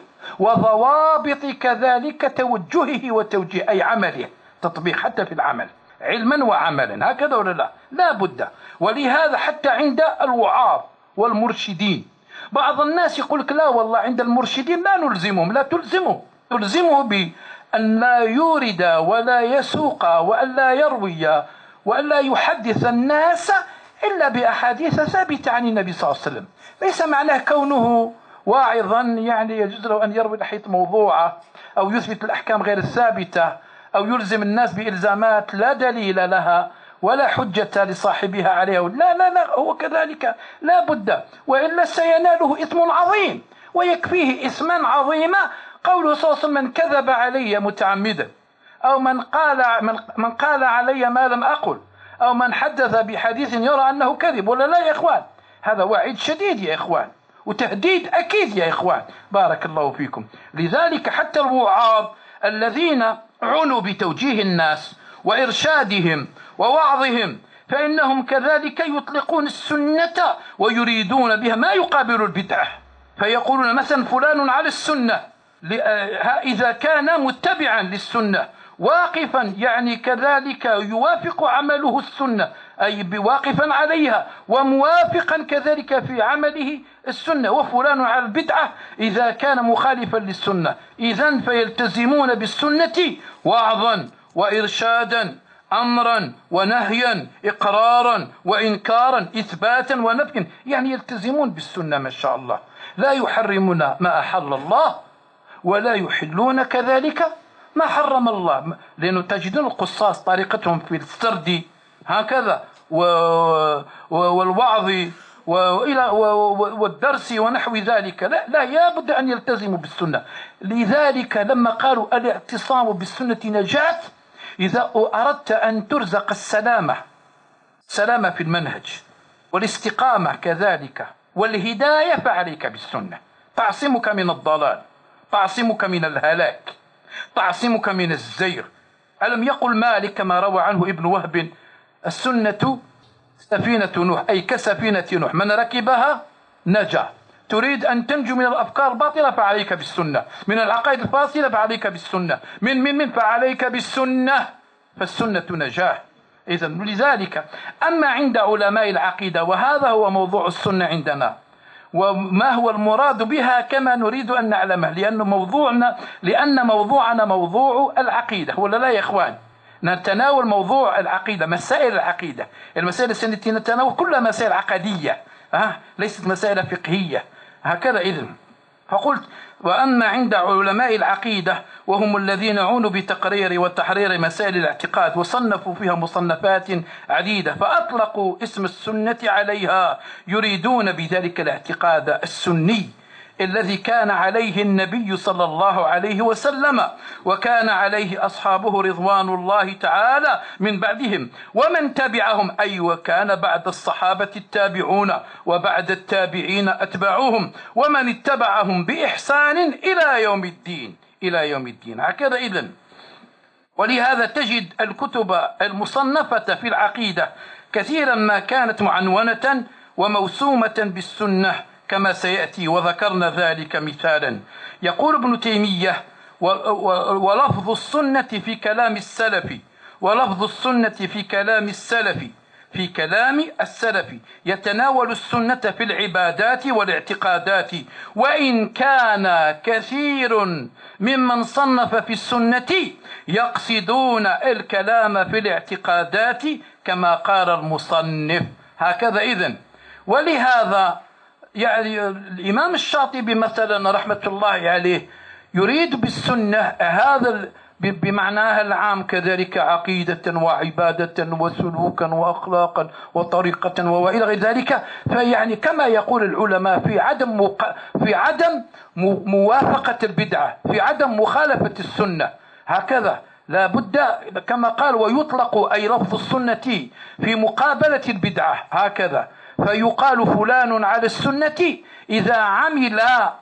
وضوابط كذلك توجهه وتوجيه أي عمله، تطبيق حتى في العمل علما وعملا، هكذا ولا لا؟ لا بد. ولهذا حتى عند الوعاظ والمرشدين بعض الناس يقول لك لا والله عند المرشدين لا نلزمهم، لا تلزمه، تلزمه بأن لا يورد ولا يسوق وأن لا يروي وأن لا يحدث الناس إلا بأحاديث ثابتة عن النبي صلى الله عليه وسلم. ليس معناه كونه واعظا يعني يجوز له أن يروي الأحاديث موضوعة أو يثبت الأحكام غير الثابتة أو يلزم الناس بإلزامات لا دليل لها ولا حجة لصاحبها عليها، لا لا لا، هو كذلك لا بد، وإلا سيناله إثم عظيم، ويكفيه إثما عظيما قوله صلى الله عليه وسلم من كذب علي متعمدا، أو من قال, من, من قال علي ما لم أقل، أو من حدث بحديث يرى أنه كذب، ولا لا يا إخوان؟ هذا وعيد شديد يا إخوان وتهديد أكيد يا إخوان، بارك الله فيكم. لذلك حتى الوعاظ الذين عنوا بتوجيه الناس وإرشادهم ووعظهم فإنهم كذلك يطلقون السنة ويريدون بها ما يقابل البدعة، فيقولون مثلا فلان على السنة إذا كان متبعا للسنة واقفا يعني كذلك يوافق عمله السنة أي بواقفا عليها وموافقا كذلك في عمله السنة، وفلان على البدعة إذا كان مخالفا للسنة، إذن فيلتزمون بالسنة وعظا وإرشادا أمرا ونهيا إقرارا وإنكارا إثباتا ونفيا، يعني يلتزمون بالسنة ما شاء الله، لا يحرمون ما أحل الله ولا يحلون كذلك ما حرم الله، لأنه تجدون القصاص طريقتهم في السرد هكذا والوعظ والدرس ونحو ذلك، لا لا يابد أن يلتزموا بالسنة. لذلك لما قالوا الاعتصام بالسنة نجاة، إذا أردت أن ترزق السلامة سلامة في المنهج والاستقامة كذلك والهداية فعليك بالسنة، تعصمك من الضلال، تعصمك من الهلاك، تعصمك من الزير. ألم يقل مالك كما روى عنه ابن وهب السنة سفينة نوح، أي كسفينة نوح من ركبها نجا. تريد أن تنجو من الأفكار الباطلة فعليك بالسنة، من العقائد الفاصلة فعليك بالسنة، من من من فعليك بالسنة، فالسنة نجاة. إذن لذلك أما عند علماء العقيدة، وهذا هو موضوع السنة عندنا وما هو المراد بها كما نريد أن نعلمه، لأن موضوعنا لأن موضوعنا موضوع العقيدة، ولا لا يا إخوان؟ نتناول موضوع العقيدة، مسائل العقيدة، المسائل التي نتناول كلها مسائل عقدية، أه؟ ليست مسائل فقهية هكذا. إذن فقلت وأما عند علماء العقيدة وهم الذين عنوا بتقرير وتحرير مسائل الاعتقاد وصنفوا فيها مصنفات عديدة، فأطلقوا اسم السنة عليها، يريدون بذلك الاعتقاد السني الذي كان عليه النبي صلى الله عليه وسلم وكان عليه أصحابه رضوان الله تعالى من بعدهم ومن تبعهم، أي وكان بعد الصحابة التابعون وبعد التابعين أتبعوهم ومن اتبعهم بإحسان إلى يوم الدين إلى يوم الدين هكذا. إذن ولهذا تجد الكتب المصنفة في العقيدة كثيرا ما كانت معنونة وموسومة بالسنة كما سيأتي، وذكرنا ذلك مثالا. يقول ابن تيمية ولفظ السنة في كلام السلف ولفظ السنة في كلام السلف في كلام السلف يتناول السنة في العبادات والاعتقادات، وإن كان كثير ممن صنف في السنة يقصدون الكلام في الاعتقادات كما قال المصنف هكذا. إذن ولهذا يعني الإمام الشاطبي مثلا رحمة الله عليه يريد بالسنة هذا بمعناها العام، كذلك عقيدة وعبادة وسلوكا وأخلاقا وطريقة وإلى غير ذلك. فيعني كما يقول العلماء في عدم مق... في عدم موافقة البدعة، في مقدم مخالفة السنة، هكذا لا بد كما قال ويطلق أي لفظ السنة في مقابلة البدعة هكذا. فيقال فلان على السنة إذا عمل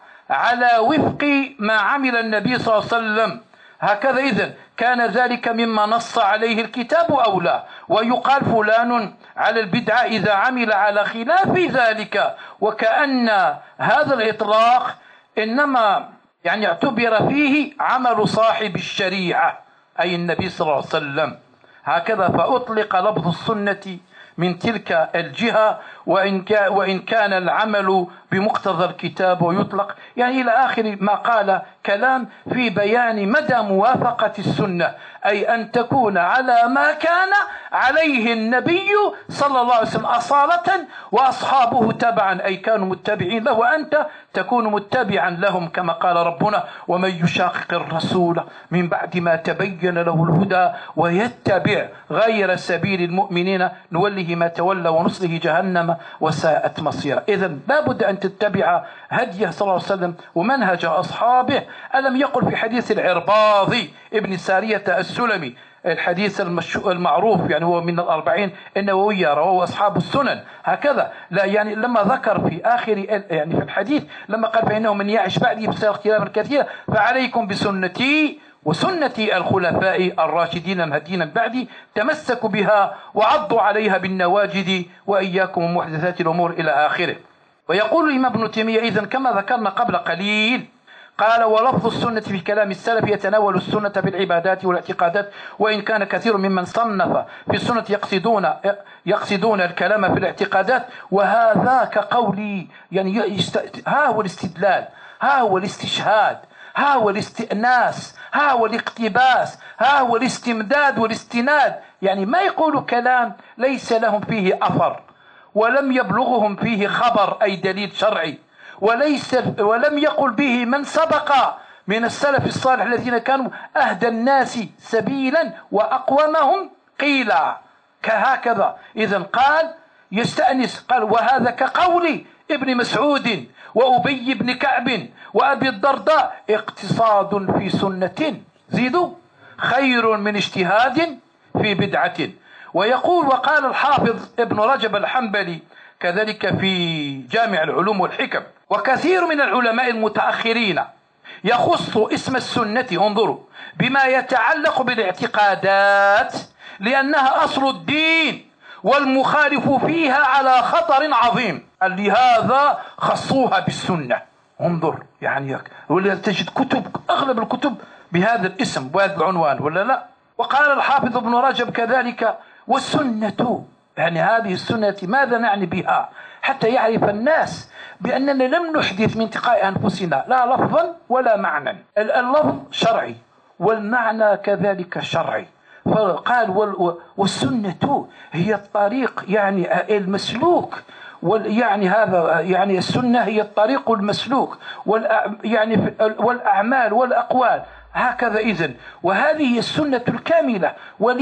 على وفق ما عمل النبي صلى الله عليه وسلم هكذا. إذن كان ذلك مما نص عليه الكتاب أو لا. ويقال فلان على البدعة إذا عمل على خلاف ذلك، وكأن هذا الإطلاق إنما يعني اعتبر فيه عمل صاحب الشريعة أي النبي صلى الله عليه وسلم هكذا. فأطلق لفظ السنة من تلك الجهة، وإن كان, وإن كان العمل بمقتضى الكتاب ويطلق يعني إلى آخر ما قال كلام في بيان مدى موافقة السنة، أي أن تكون على ما كان عليه النبي صلى الله عليه وسلم أصالة وأصحابه تبعا، أي كانوا متبعين له، وأنت تكون متبعا لهم كما قال ربنا ومن يشاقق الرسول من بعد ما تبين له الهدى ويتبع غير سبيل المؤمنين نوله ما تولى ونصله جهنم وساءت مصيرا. إذن لا بد أن تتبع هديه صلى الله عليه وسلم ومنهج أصحابه. ألم يقل في حديث العرباض ابن سارية السلمي الحديث المعروف يعني هو من الأربعين النووية رواه أصحاب السنن هكذا، لا يعني لما ذكر في آخر يعني في الحديث لما قال فإنه من يعش بعدي فسيرى اختلافا كثيرا فعليكم بسنتي وسنة الخلفاء الراشدين المهديين من بعدي تمسكوا بها وعضوا عليها بالنواجذ وإياكم محدثات الأمور إلى آخره. ويقول الإمام ابن تيمية إذن كما ذكرنا قبل قليل قال ولفظ السنة في كلام السلف يتناول السنة في العبادات والاعتقادات، وإن كان كثير ممن صنف في السنة يقصدون يقصدون الكلام في الاعتقادات، وهذا كقولي يعني ها هو الاستدلال، ها هو الاستشهاد، ها هو الاستئناس، ها هو الاقتباس، ها هو الاستمداد والاستناد. يعني ما يقول كلام ليس لهم فيه أثر ولم يبلغهم فيه خبر أي دليل شرعي، وليس ولم يقل به من سبق من السلف الصالح الذين كانوا أهدى الناس سبيلا وأقومهم قيلا كهكذا. إذن قال يستأنس قال وهذا كقول ابن مسعود وأبي بن كعب وأبي الدرداء اقتصاد في سنة زيدوا خير من اجتهاد في بدعة. ويقول وقال الحافظ ابن رجب الحنبلي كذلك في جامع العلوم والحكم وكثير من العلماء المتأخرين يخص اسم السنة انظروا بما يتعلق بالاعتقادات لأنها أصل الدين والمخالف فيها على خطر عظيم، لهذا خصوها بالسنة. انظر يعني ولا تجد كتب أغلب الكتب بهذا الاسم بهذا العنوان ولا لا. وقال الحافظ ابن رجب كذلك والسنة يعني هذه السنة ماذا نعني بها حتى يعرف الناس بأننا لم نحدث من تلقاء أنفسنا لا لفظا ولا معنى، اللفظ شرعي والمعنى كذلك شرعي. فقال والسنة هي الطريق يعني المسلوك، يعني هذا يعني السنة هي الطريق المسلوك يعني والأعمال والأقوال هكذا. إذن وهذه السنة الكاملة،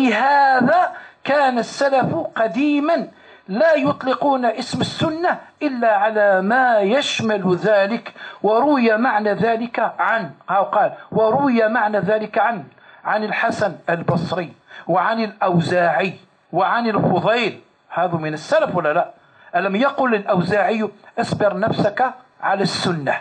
ولهذا كان السلف قديما لا يطلقون اسم السنة إلا على ما يشمل ذلك. وروي معنى ذلك عن قال وروي معنى ذلك عن عن الحسن البصري وعن الأوزاعي وعن الفضيل، هذا من السلف ولا لا؟ ألم يقل الأوزاعي اصبر نفسك على السنة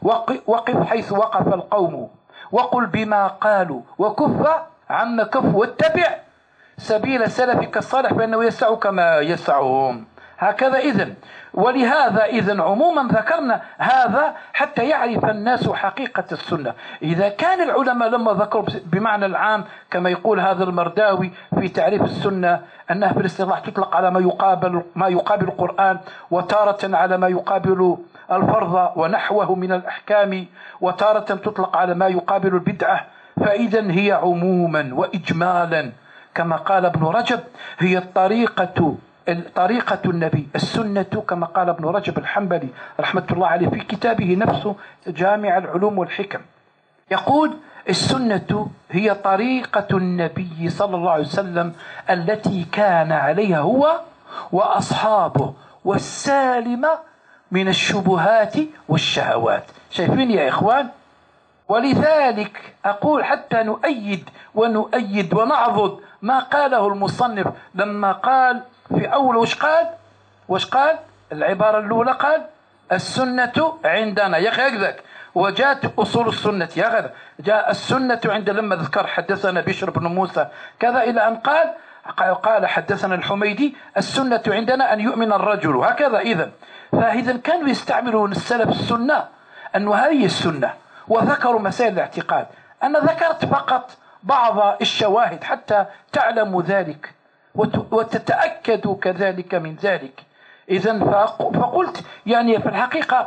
وقف حيث وقف القوم وقل بما قالوا وكف عما كف واتبع سبيل سلفك الصالح بأنه يسعك ما يسعهم هكذا. إذن ولهذا إذن عموما ذكرنا هذا حتى يعرف الناس حقيقة السنة. إذا كان العلماء لما ذكروا بمعنى العام كما يقول هذا المرداوي في تعريف السنة أنها في الاصطلاح تطلق على ما يقابل ما يقابل القرآن، وتارة على ما يقابل الفرض ونحوه من الأحكام، وتارة تطلق على ما يقابل البدعة. فإذا هي عموما وإجمالا كما قال ابن رجب هي الطريقة طريقة النبي السنة كما قال ابن رجب الحنبلي رحمة الله عليه في كتابه نفسه جامع العلوم والحكم. يقول السنة هي طريقة النبي صلى الله عليه وسلم التي كان عليها هو وأصحابه والسالمة من الشبهات والشهوات. شايفين يا إخوان؟ ولذلك أقول حتى نؤيد ونؤيد ونعضد ما قاله المصنف لما قال في أول وش قال وش قال العبارة الأولى قال السنة عندنا يا أخي هكذاك، وجاءت أصول السنة يا أخي جاء السنة عند لما ذكر حدثنا بشر بن موسى كذا إلى أن قال قال حدثنا الحميدي السنة عندنا أن يؤمن الرجل هكذا. إذن فإذا كانوا يستعملون السلف السنة أنه هذه السنة، وذكروا مسائل الاعتقاد. أنا ذكرت فقط بعض الشواهد حتى تعلموا ذلك وتتأكدوا كذلك من ذلك. إذن فقلت يعني في الحقيقة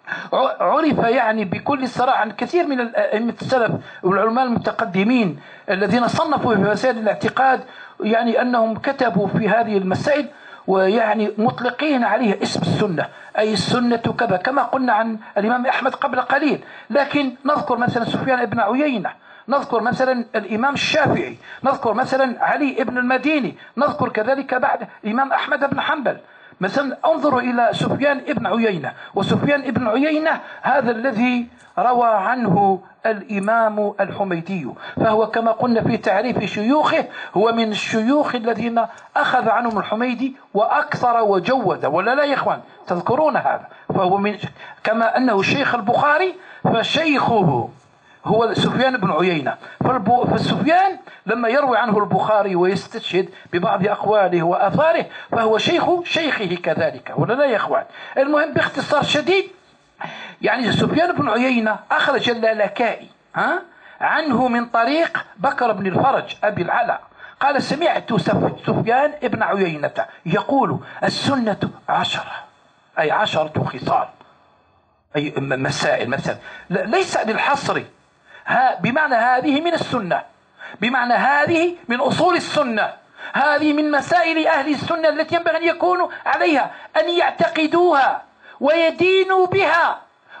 عرف يعني بكل صراحة عن كثير من أئمة السلف والعلماء المتقدمين الذين صنفوا في مسائل الاعتقاد يعني أنهم كتبوا في هذه المسائل ويعني مطلقين عليها اسم السنة، أي السنة كذا كما قلنا عن الإمام أحمد قبل قليل. لكن نذكر مثلا سفيان بن عيينة، نذكر مثلا الإمام الشافعي، نذكر مثلا علي بن المديني، نذكر كذلك بعد الإمام أحمد بن حنبل. مثلا انظروا إلى سفيان بن عيينة، وسفيان بن عيينة هذا الذي روى عنه الإمام الحميدي، فهو كما قلنا في تعريف شيوخه هو من الشيوخ الذين أخذ عنهم الحميدي وأكثر وجود، ولا لا يا إخوان تذكرون هذا؟ فهو من كما أنه شيخ البخاري فشيخه هو سفيان بن عيينة. فالسفيان لما يروي عنه البخاري ويستشهد ببعض أقواله وآثاره فهو شيخ شيخه كذلك، ولا لا يا إخوان؟ المهم باختصار شديد يعني سفيان بن عيينة أخرج اللالكائي ها عنه من طريق بكر بن الفرج أبي العلا قال سمعت سفيان بن عيينة يقول السنة عشرة، أي عشرة خصال، أي مسائل مثلا ليس للحصر، ها بمعنى هذه من السنة، بمعنى هذه من أصول السنة، هذه من مسائل أهل السنة التي ينبغي أن يكونوا عليها، أن يعتقدوها ويدينوا بها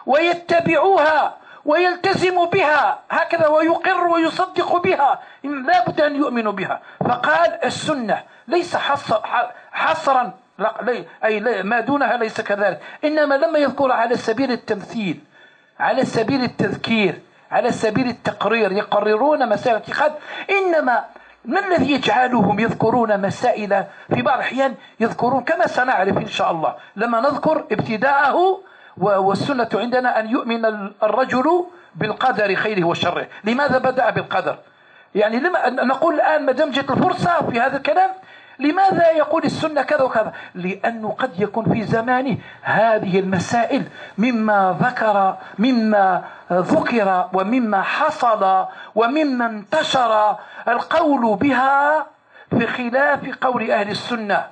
ويتبعوها ويلتزموا بها هكذا ويقر ويصدق بها، لا بد أن يؤمنوا بها. فقال السنة ليس حصر حصرا أي ما دونها ليس كذلك، إنما لما يذكر على سبيل التمثيل، على سبيل التذكير، على سبيل التقرير، يقررون مسائل الاعتقاد. إنما ما الذي يجعلهم يذكرون مسائل في بعض الأحيان يذكرون كما سنعرف إن شاء الله لما نذكر ابتداءه والسنة عندنا أن يؤمن الرجل بالقدر خيره وشره. لماذا بدأ بالقدر؟ يعني لما نقول الآن ما دام جت الفرصة في هذا الكلام لماذا يقول السنة كذا وكذا؟ لأنه قد يكون في زمانه هذه المسائل مما ذكر مما ذكر ومما حصل ومما انتشر القول بها في خلاف قول أهل السنة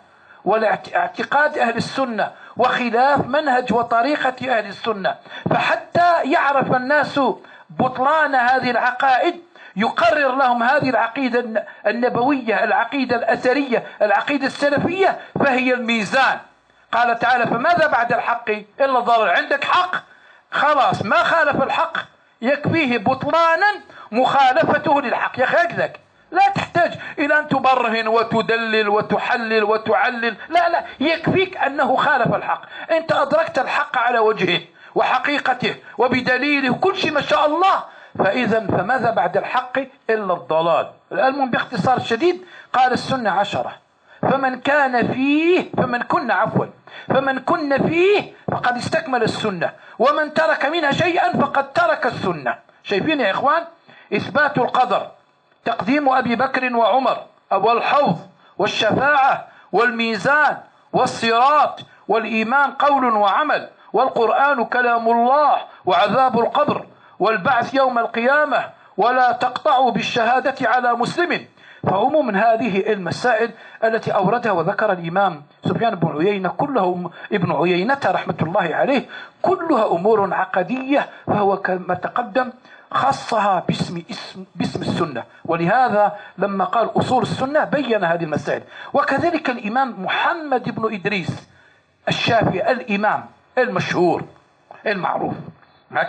والاعتقاد أهل السنة وخلاف منهج وطريقة أهل السنة، فحتى يعرف الناس بطلان هذه العقائد يقرر لهم هذه العقيدة النبوية، العقيدة الأثرية، العقيدة السلفية، فهي الميزان. قال تعالى فماذا بعد الحق إلا الضلال. عندك حق خلاص، ما خالف الحق يكفيه بطلانا مخالفته للحق. يا أخي هكذا لا تحتاج إلى أن تبرهن وتدلل وتحلل وتعلل، لا لا يكفيك أنه خالف الحق، أنت أدركت الحق على وجهه وحقيقته وبدليله كل شيء ما شاء الله، فإذا فماذا بعد الحق إلا الضلال. المهم باختصار شديد قال السنة عشرة، فمن كان فيه فمن كن عفوا فمن كن فيه فقد استكمل السنة، ومن ترك منها شيئا فقد ترك السنة. شايفين يا إخوان؟ إثبات القدر، تقديم أبي بكر وعمر، والحوض والشفاعة والميزان والصراط، والإيمان قول وعمل، والقرآن كلام الله، وعذاب القبر، والبعث يوم القيامة، ولا تقطعوا بالشهادة على مسلم. فعموم هذه المسائل التي أوردها وذكر الإمام سفيان بن عيينة كلها ابن عيينة رحمة الله عليه كلها أمور عقدية، فهو كما تقدم خصها باسم اسم باسم السنة، ولهذا لما قال أصول السنة بين هذه المسائل. وكذلك الإمام محمد بن إدريس الشافعي الإمام المشهور المعروف هكذا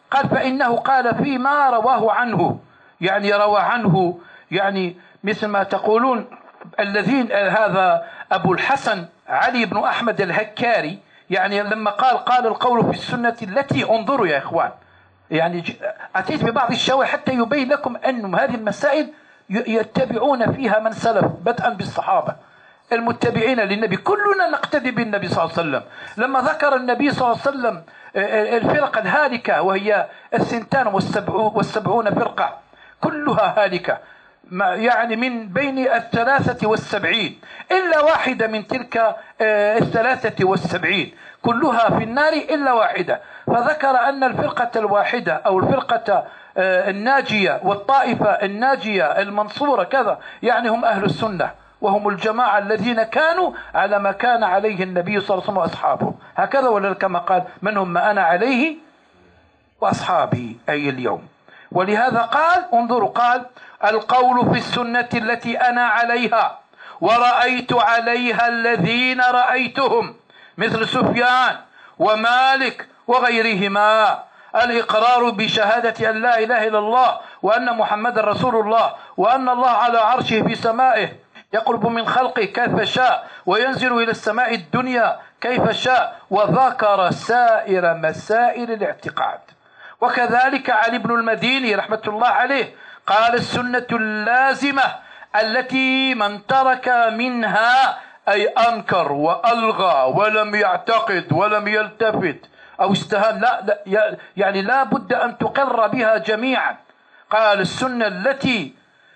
قال فإنه قال فيما رواه عنه، يعني روى عنه يعني مثل ما تقولون الذين، هذا أبو الحسن علي بن أحمد الهكاري، يعني لما قال قال القول في السنة التي، انظروا يا إخوان، يعني أتيت ببعض الشواهد حتى يبين لكم أن هذه المسائل يتبعون فيها من سلف، بدءا بالصحابة المتبعين للنبي، كلنا نقتدي بالنبي صلى الله عليه وسلم. لما ذكر النبي صلى الله عليه وسلم الفرق الهالكة وهي الثنتان والسبعون فرقة كلها هالكة، يعني من بين الثلاثة والسبعين إلا واحدة من تلك الثلاثة والسبعين كلها في النار إلا واحدة، فذكر أن الفرقة الواحدة أو الفرقة الناجية والطائفة الناجية المنصورة كذا، يعني هم أهل السنة وهم الجماعة الذين كانوا على ما كان عليه النبي صلى الله عليه وسلم وأصحابه، هكذا ولا كما قال من هم ما أنا عليه وأصحابي أي اليوم. ولهذا قال انظروا، قال القول في السنة التي أنا عليها ورأيت عليها الذين رأيتهم مثل سفيان ومالك وغيرهما، الإقرار بشهادة أن لا إله إلا الله وأن محمد رسول الله وأن الله على عرشه في سمائه يقرب من خلقه كيف شاء وينزل إلى السماء الدنيا كيف شاء، وذكر سائر مسائل الاعتقاد. وكذلك علي بن المديني رحمة الله عليه قال السنة اللازمة التي من ترك منها أي أنكر وألغى ولم يعتقد ولم يلتفت أو استهان، لا, لا يعني لا بد أن تقر بها جميعا. قال السنة التي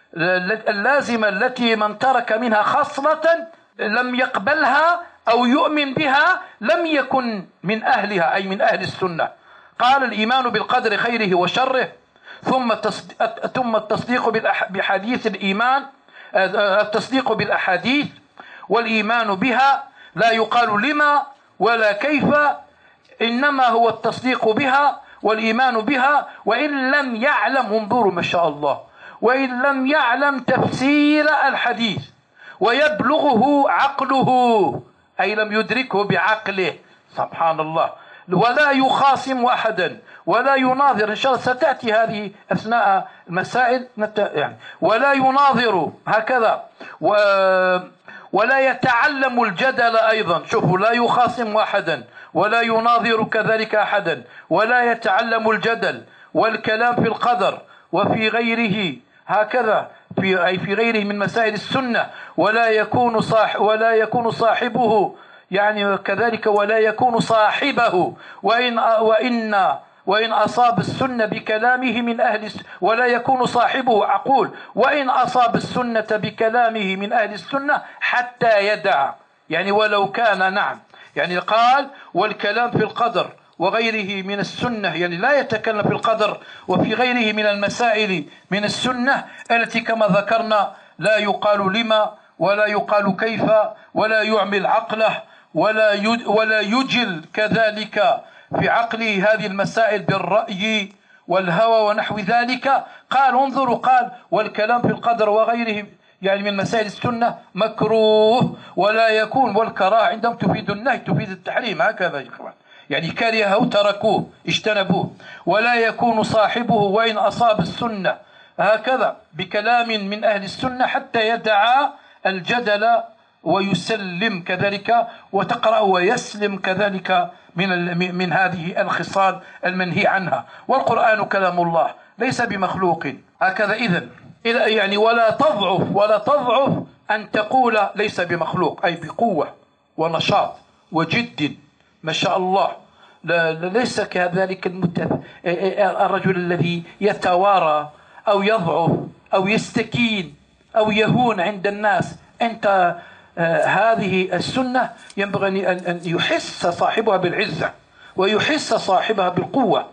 اللازمة التي من ترك منها خصلة لم يقبلها أو يؤمن بها لم يكن من أهلها أي من أهل السنة. قال الإيمان بالقدر خيره وشره، ثم ثم التصديق بحديث الإيمان، التصديق بالأحاديث والإيمان بها، لا يقال لما ولا كيف، إنما هو التصديق بها والإيمان بها، وإن لم يعلم، انظروا ما شاء الله، وإن لم يعلم تفسير الحديث ويبلغه عقله أي لم يدركه بعقله، سبحان الله، ولا يخاصم أحدا ولا يناظر، إن شاء الله ستأتي هذه أثناء المسائل يعني، ولا يناظر هكذا، و ولا يتعلم الجدل أيضا، شوفوا، لا يخاصم أحدا ولا يناظر كذلك أحدا ولا يتعلم الجدل والكلام في القدر وفي غيره هكذا، في أي في غيره من مسائل السنة، ولا يكون صاح ولا يكون صاحبه يعني كذلك ولا يكون صاحبه وإن وإن وإن أصاب السنة بكلامه من أهل ولا يكون صاحبه أقول وإن أصاب السنة بكلامه من أهل السنة حتى يدع، يعني ولو كان، نعم، يعني قال والكلام في القدر وغيره من السنة، يعني لا يتكلم في القدر وفي غيره من المسائل من السنة التي كما ذكرنا لا يقال لما ولا يقال كيف ولا يعمل عقله ولا ولا يجل كذلك في عقله هذه المسائل بالرأي والهوى ونحو ذلك. قال انظروا، قال والكلام في القدر وغيره يعني من مسائل السنة مكروه ولا يكون، والكراهة عندهم تفيد النهي تفيد التحريم، هكذا يا إخوان، يعني كرهه تركوه اجتنبوه، ولا يكون صاحبه وإن أصاب السنة هكذا بكلام من أهل السنة حتى يدعى الجدل ويسلم كذلك، وتقرأ ويسلم كذلك من من هذه الخصال المنهي عنها. والقرآن كلام الله ليس بمخلوق هكذا، إذن يعني ولا تضعف ولا تضعف أن تقول ليس بمخلوق، أي بقوة ونشاط وجد ما شاء الله، لا ليس كذلك المتف... الرجل الذي يتوارى أو يضعف أو يستكين أو يهون عند الناس. أنت آه هذه السنة ينبغي أن يحس صاحبها بالعزة ويحس صاحبها بالقوة،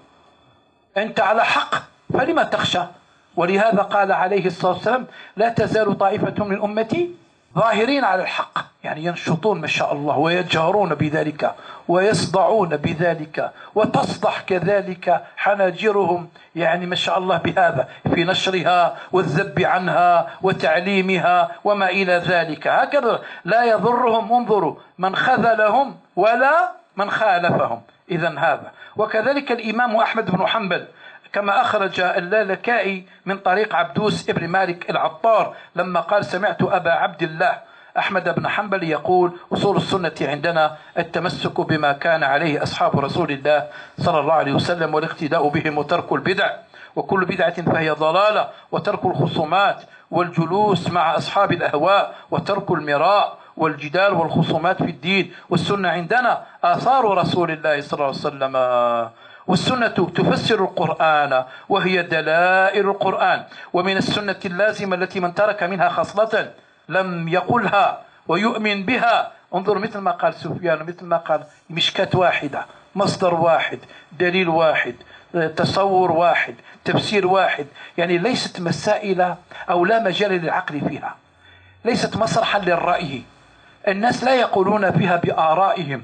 أنت على حق فلما تخشى؟ ولهذا قال عليه الصلاة والسلام لا تزال طائفة من أمتي ظاهرين على الحق، يعني ينشطون ما شاء الله ويجهرون بذلك ويصدعون بذلك وتصدح كذلك حناجرهم، يعني ما شاء الله بهذا في نشرها والذب عنها وتعليمها وما إلى ذلك، هكذا لا يضرهم، انظروا، من خذلهم ولا من خالفهم. إذن هذا. وكذلك الإمام أحمد بن حنبل كما أخرج اللالكائي من طريق عبدوس ابن مالك العطار لما قال: سمعت أبا عبد الله أحمد بن حنبل يقول: أصول السنة عندنا التمسك بما كان عليه أصحاب رسول الله صلى الله عليه وسلم والاقتداء بهم وترك البدع، وكل بدعة فهي ضلالة، وترك الخصومات والجلوس مع أصحاب الأهواء، وترك المراء والجدال والخصومات في الدين. والسنة عندنا آثار رسول الله صلى الله عليه وسلم، والسنة تفسر القرآن وهي دلائل القرآن. ومن السنة اللازمة التي من ترك منها خصلة لم يقلها ويؤمن بها، انظر مثل ما قال سفيان، مثل ما قال: مشكاة واحدة، مصدر واحد، دليل واحد، تصور واحد، تفسير واحد. يعني ليست مسائل أو لا مجال للعقل فيها، ليست مسرحا للرأي. الناس لا يقولون فيها بآرائهم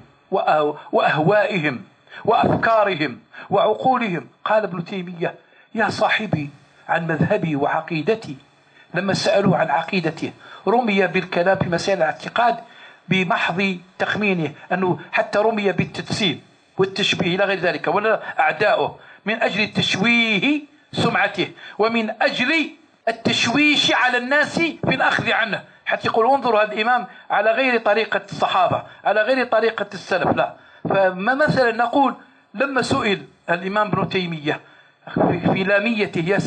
وأهوائهم وأفكارهم وعقولهم. قال ابن تيمية: يا صاحبي عن مذهبي وعقيدتي، لما سألوا عن عقيدته رمي بالكلام في مسائل الاعتقاد بمحض تخمينه، أنه حتى رمي بالتجسيم والتشبيه إلى غير ذلك، ولا أعداؤه من أجل تشويه سمعته ومن أجل التشويش على الناس في الأخذ عنه، حتى يقولوا: انظروا هذا الإمام على غير طريقة الصحابة، على غير طريقة السلف. لا. فما مثلا نقول لما سئل الإمام ابن تيمية في لاميته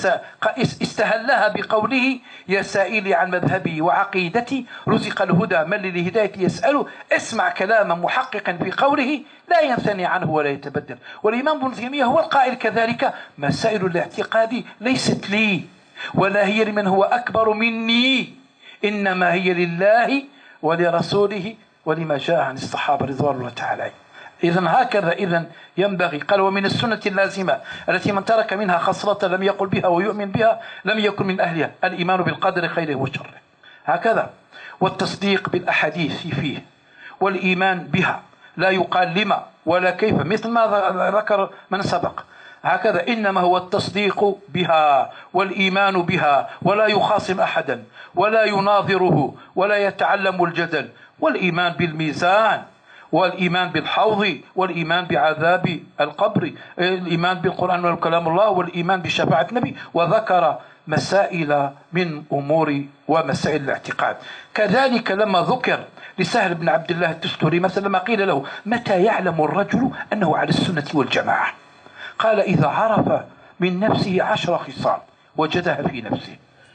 استهلها بقوله: يا سائلي عن مذهبي وعقيدتي رزق الهدى من للهداية يسأله، اسمع كلاما محققا في قوله لا ينثني عنه ولا يتبدل. والإمام ابن تيمية هو القائل كذلك: مسائل الاعتقاد ليست لي ولا هي لمن هو أكبر مني، إنما هي لله ولرسوله ولما جاء عن الصحابة رضوان الله تعالى. إذن هكذا إذن ينبغي. قال: ومن السنة اللازمة التي من ترك منها خصلة لم يقل بها ويؤمن بها لم يكن من أهلها الإيمان بالقدر خيره وشره. هكذا. والتصديق بالأحاديث فيه، والإيمان بها لا يقال لما ولا كيف مثل ما ذكر من سبق. هكذا. إنما هو التصديق بها والإيمان بها، ولا يخاصم أحدا ولا يناظره ولا يتعلم الجدل. والإيمان بالميزان، والإيمان بالحوض، والإيمان بعذاب القبر، الإيمان بالقرآن والكلام الله، والإيمان بشفاعة النبي. وذكر مسائل من أمور ومسائل الاعتقاد. كذلك لما ذكر لسهل بن عبد الله التستوري مثلا، لما قيل له: متى يعلم الرجل أنه على السنة والجماعة؟ قال: إذا عرف من نفسه عشر خصال وجدها في نفسه،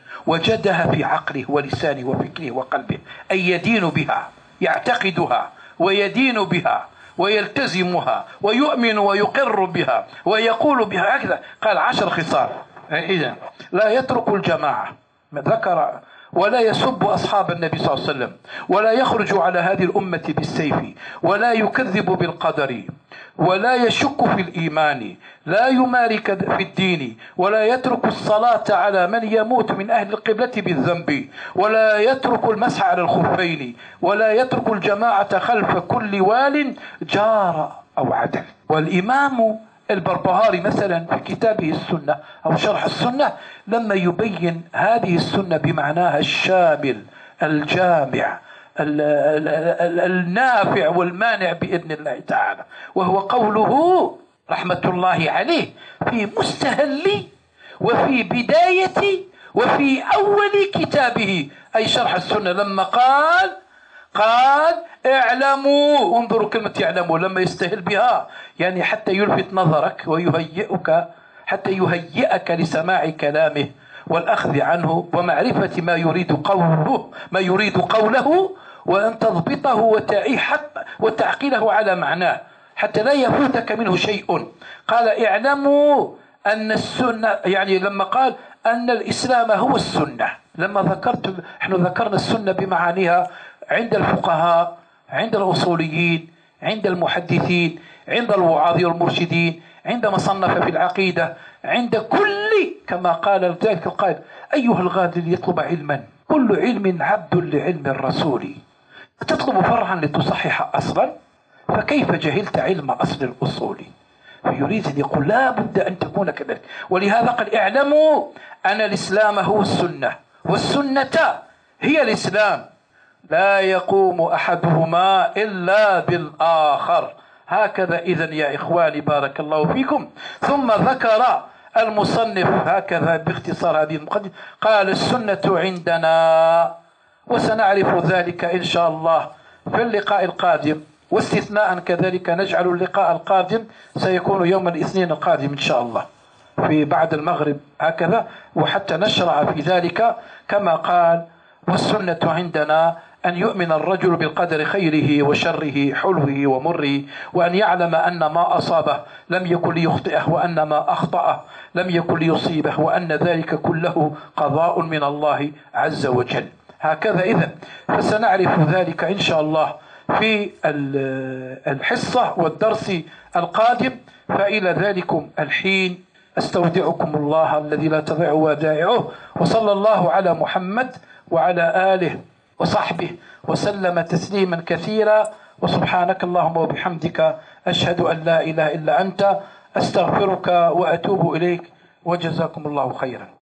وجدها في عقله ولسانه وفكره وقلبه، أي يدين بها، يعتقدها ويدين بها ويلتزمها ويؤمن ويقر بها ويقول بها. هكذا قال: عشر خصال. إذن لا يترك الجماعة، ذكر: ولا يسب أصحاب النبي صلى الله عليه وسلم، ولا يخرج على هذه الأمة بالسيف، ولا يكذب بالقدر، ولا يشك في الإيمان، لا يماري في الدين، ولا يترك الصلاة على من يموت من أهل القبلة بالذنب، ولا يترك المسح على الخفين، ولا يترك الجماعة خلف كل وال جار أو عدل. والإمام البربهاري مثلا في كتابه السنة أو شرح السنة لما يبين هذه السنة بمعناها الشامل الجامع النافع والمانع بإذن الله تعالى، وهو قوله رحمة الله عليه في مستهل وفي بداية وفي أول كتابه، أي شرح السنة، لما قال قال اعلموا. انظروا كلمة اعلموا لما يستهل بها، يعني حتى يلفت نظرك ويهيئك، حتى يهيئك لسماع كلامه والأخذ عنه ومعرفة ما يريد قوله ما يريد قوله وأن تضبطه وتعيه حتى وتعقله على معناه حتى لا يفوتك منه شيء. قال اعلموا أن السنة، يعني لما قال أن الإسلام هو السنة، لما ذكرت احنا ذكرنا السنة بمعانيها عند الفقهاء، عند الأصوليين، عند المحدثين، عند الوعاظ والمرشدين، عند مصنف في العقيدة، عند كل، كما قال ذلك القائل: أيها الغادي يطلب علما كل علم عبد لعلم الرسول، تطلب فرعا لتصحح أصلا، فكيف جهلت علم أصل الأصول؟ فيريد أن يقول لا بد أن تكون كذلك. ولهذا قال اعلموا أن الإسلام هو السنة والسنة هي الإسلام، لا يقوم أحدهما إلا بالآخر. هكذا إذن يا إخواني بارك الله فيكم. ثم ذكر المصنف هكذا باختصار هذه المقدمة، قال السنة عندنا، وسنعرف ذلك إن شاء الله في اللقاء القادم، واستثناء كذلك نجعل اللقاء القادم سيكون يوم الاثنين القادم إن شاء الله في بعد المغرب هكذا، وحتى نشرع في ذلك كما قال: والسنة عندنا أن يؤمن الرجل بالقدر خيره وشره حلوه ومره، وأن يعلم أن ما أصابه لم يكن ليخطئه، وأن ما أخطأه لم يكن ليصيبه، وأن ذلك كله قضاء من الله عز وجل. هكذا إذن فسنعرف ذلك إن شاء الله في الحصة والدرس القادم. فإلى ذلكم الحين أستودعكم الله الذي لا تضيع ودائعه، وصلى الله على محمد وعلى آله وصحبه وسلم تسليما كثيرا، وسبحانك اللهم وبحمدك أشهد أن لا إله إلا أنت أستغفرك وأتوب إليك، وجزاكم الله خيرا.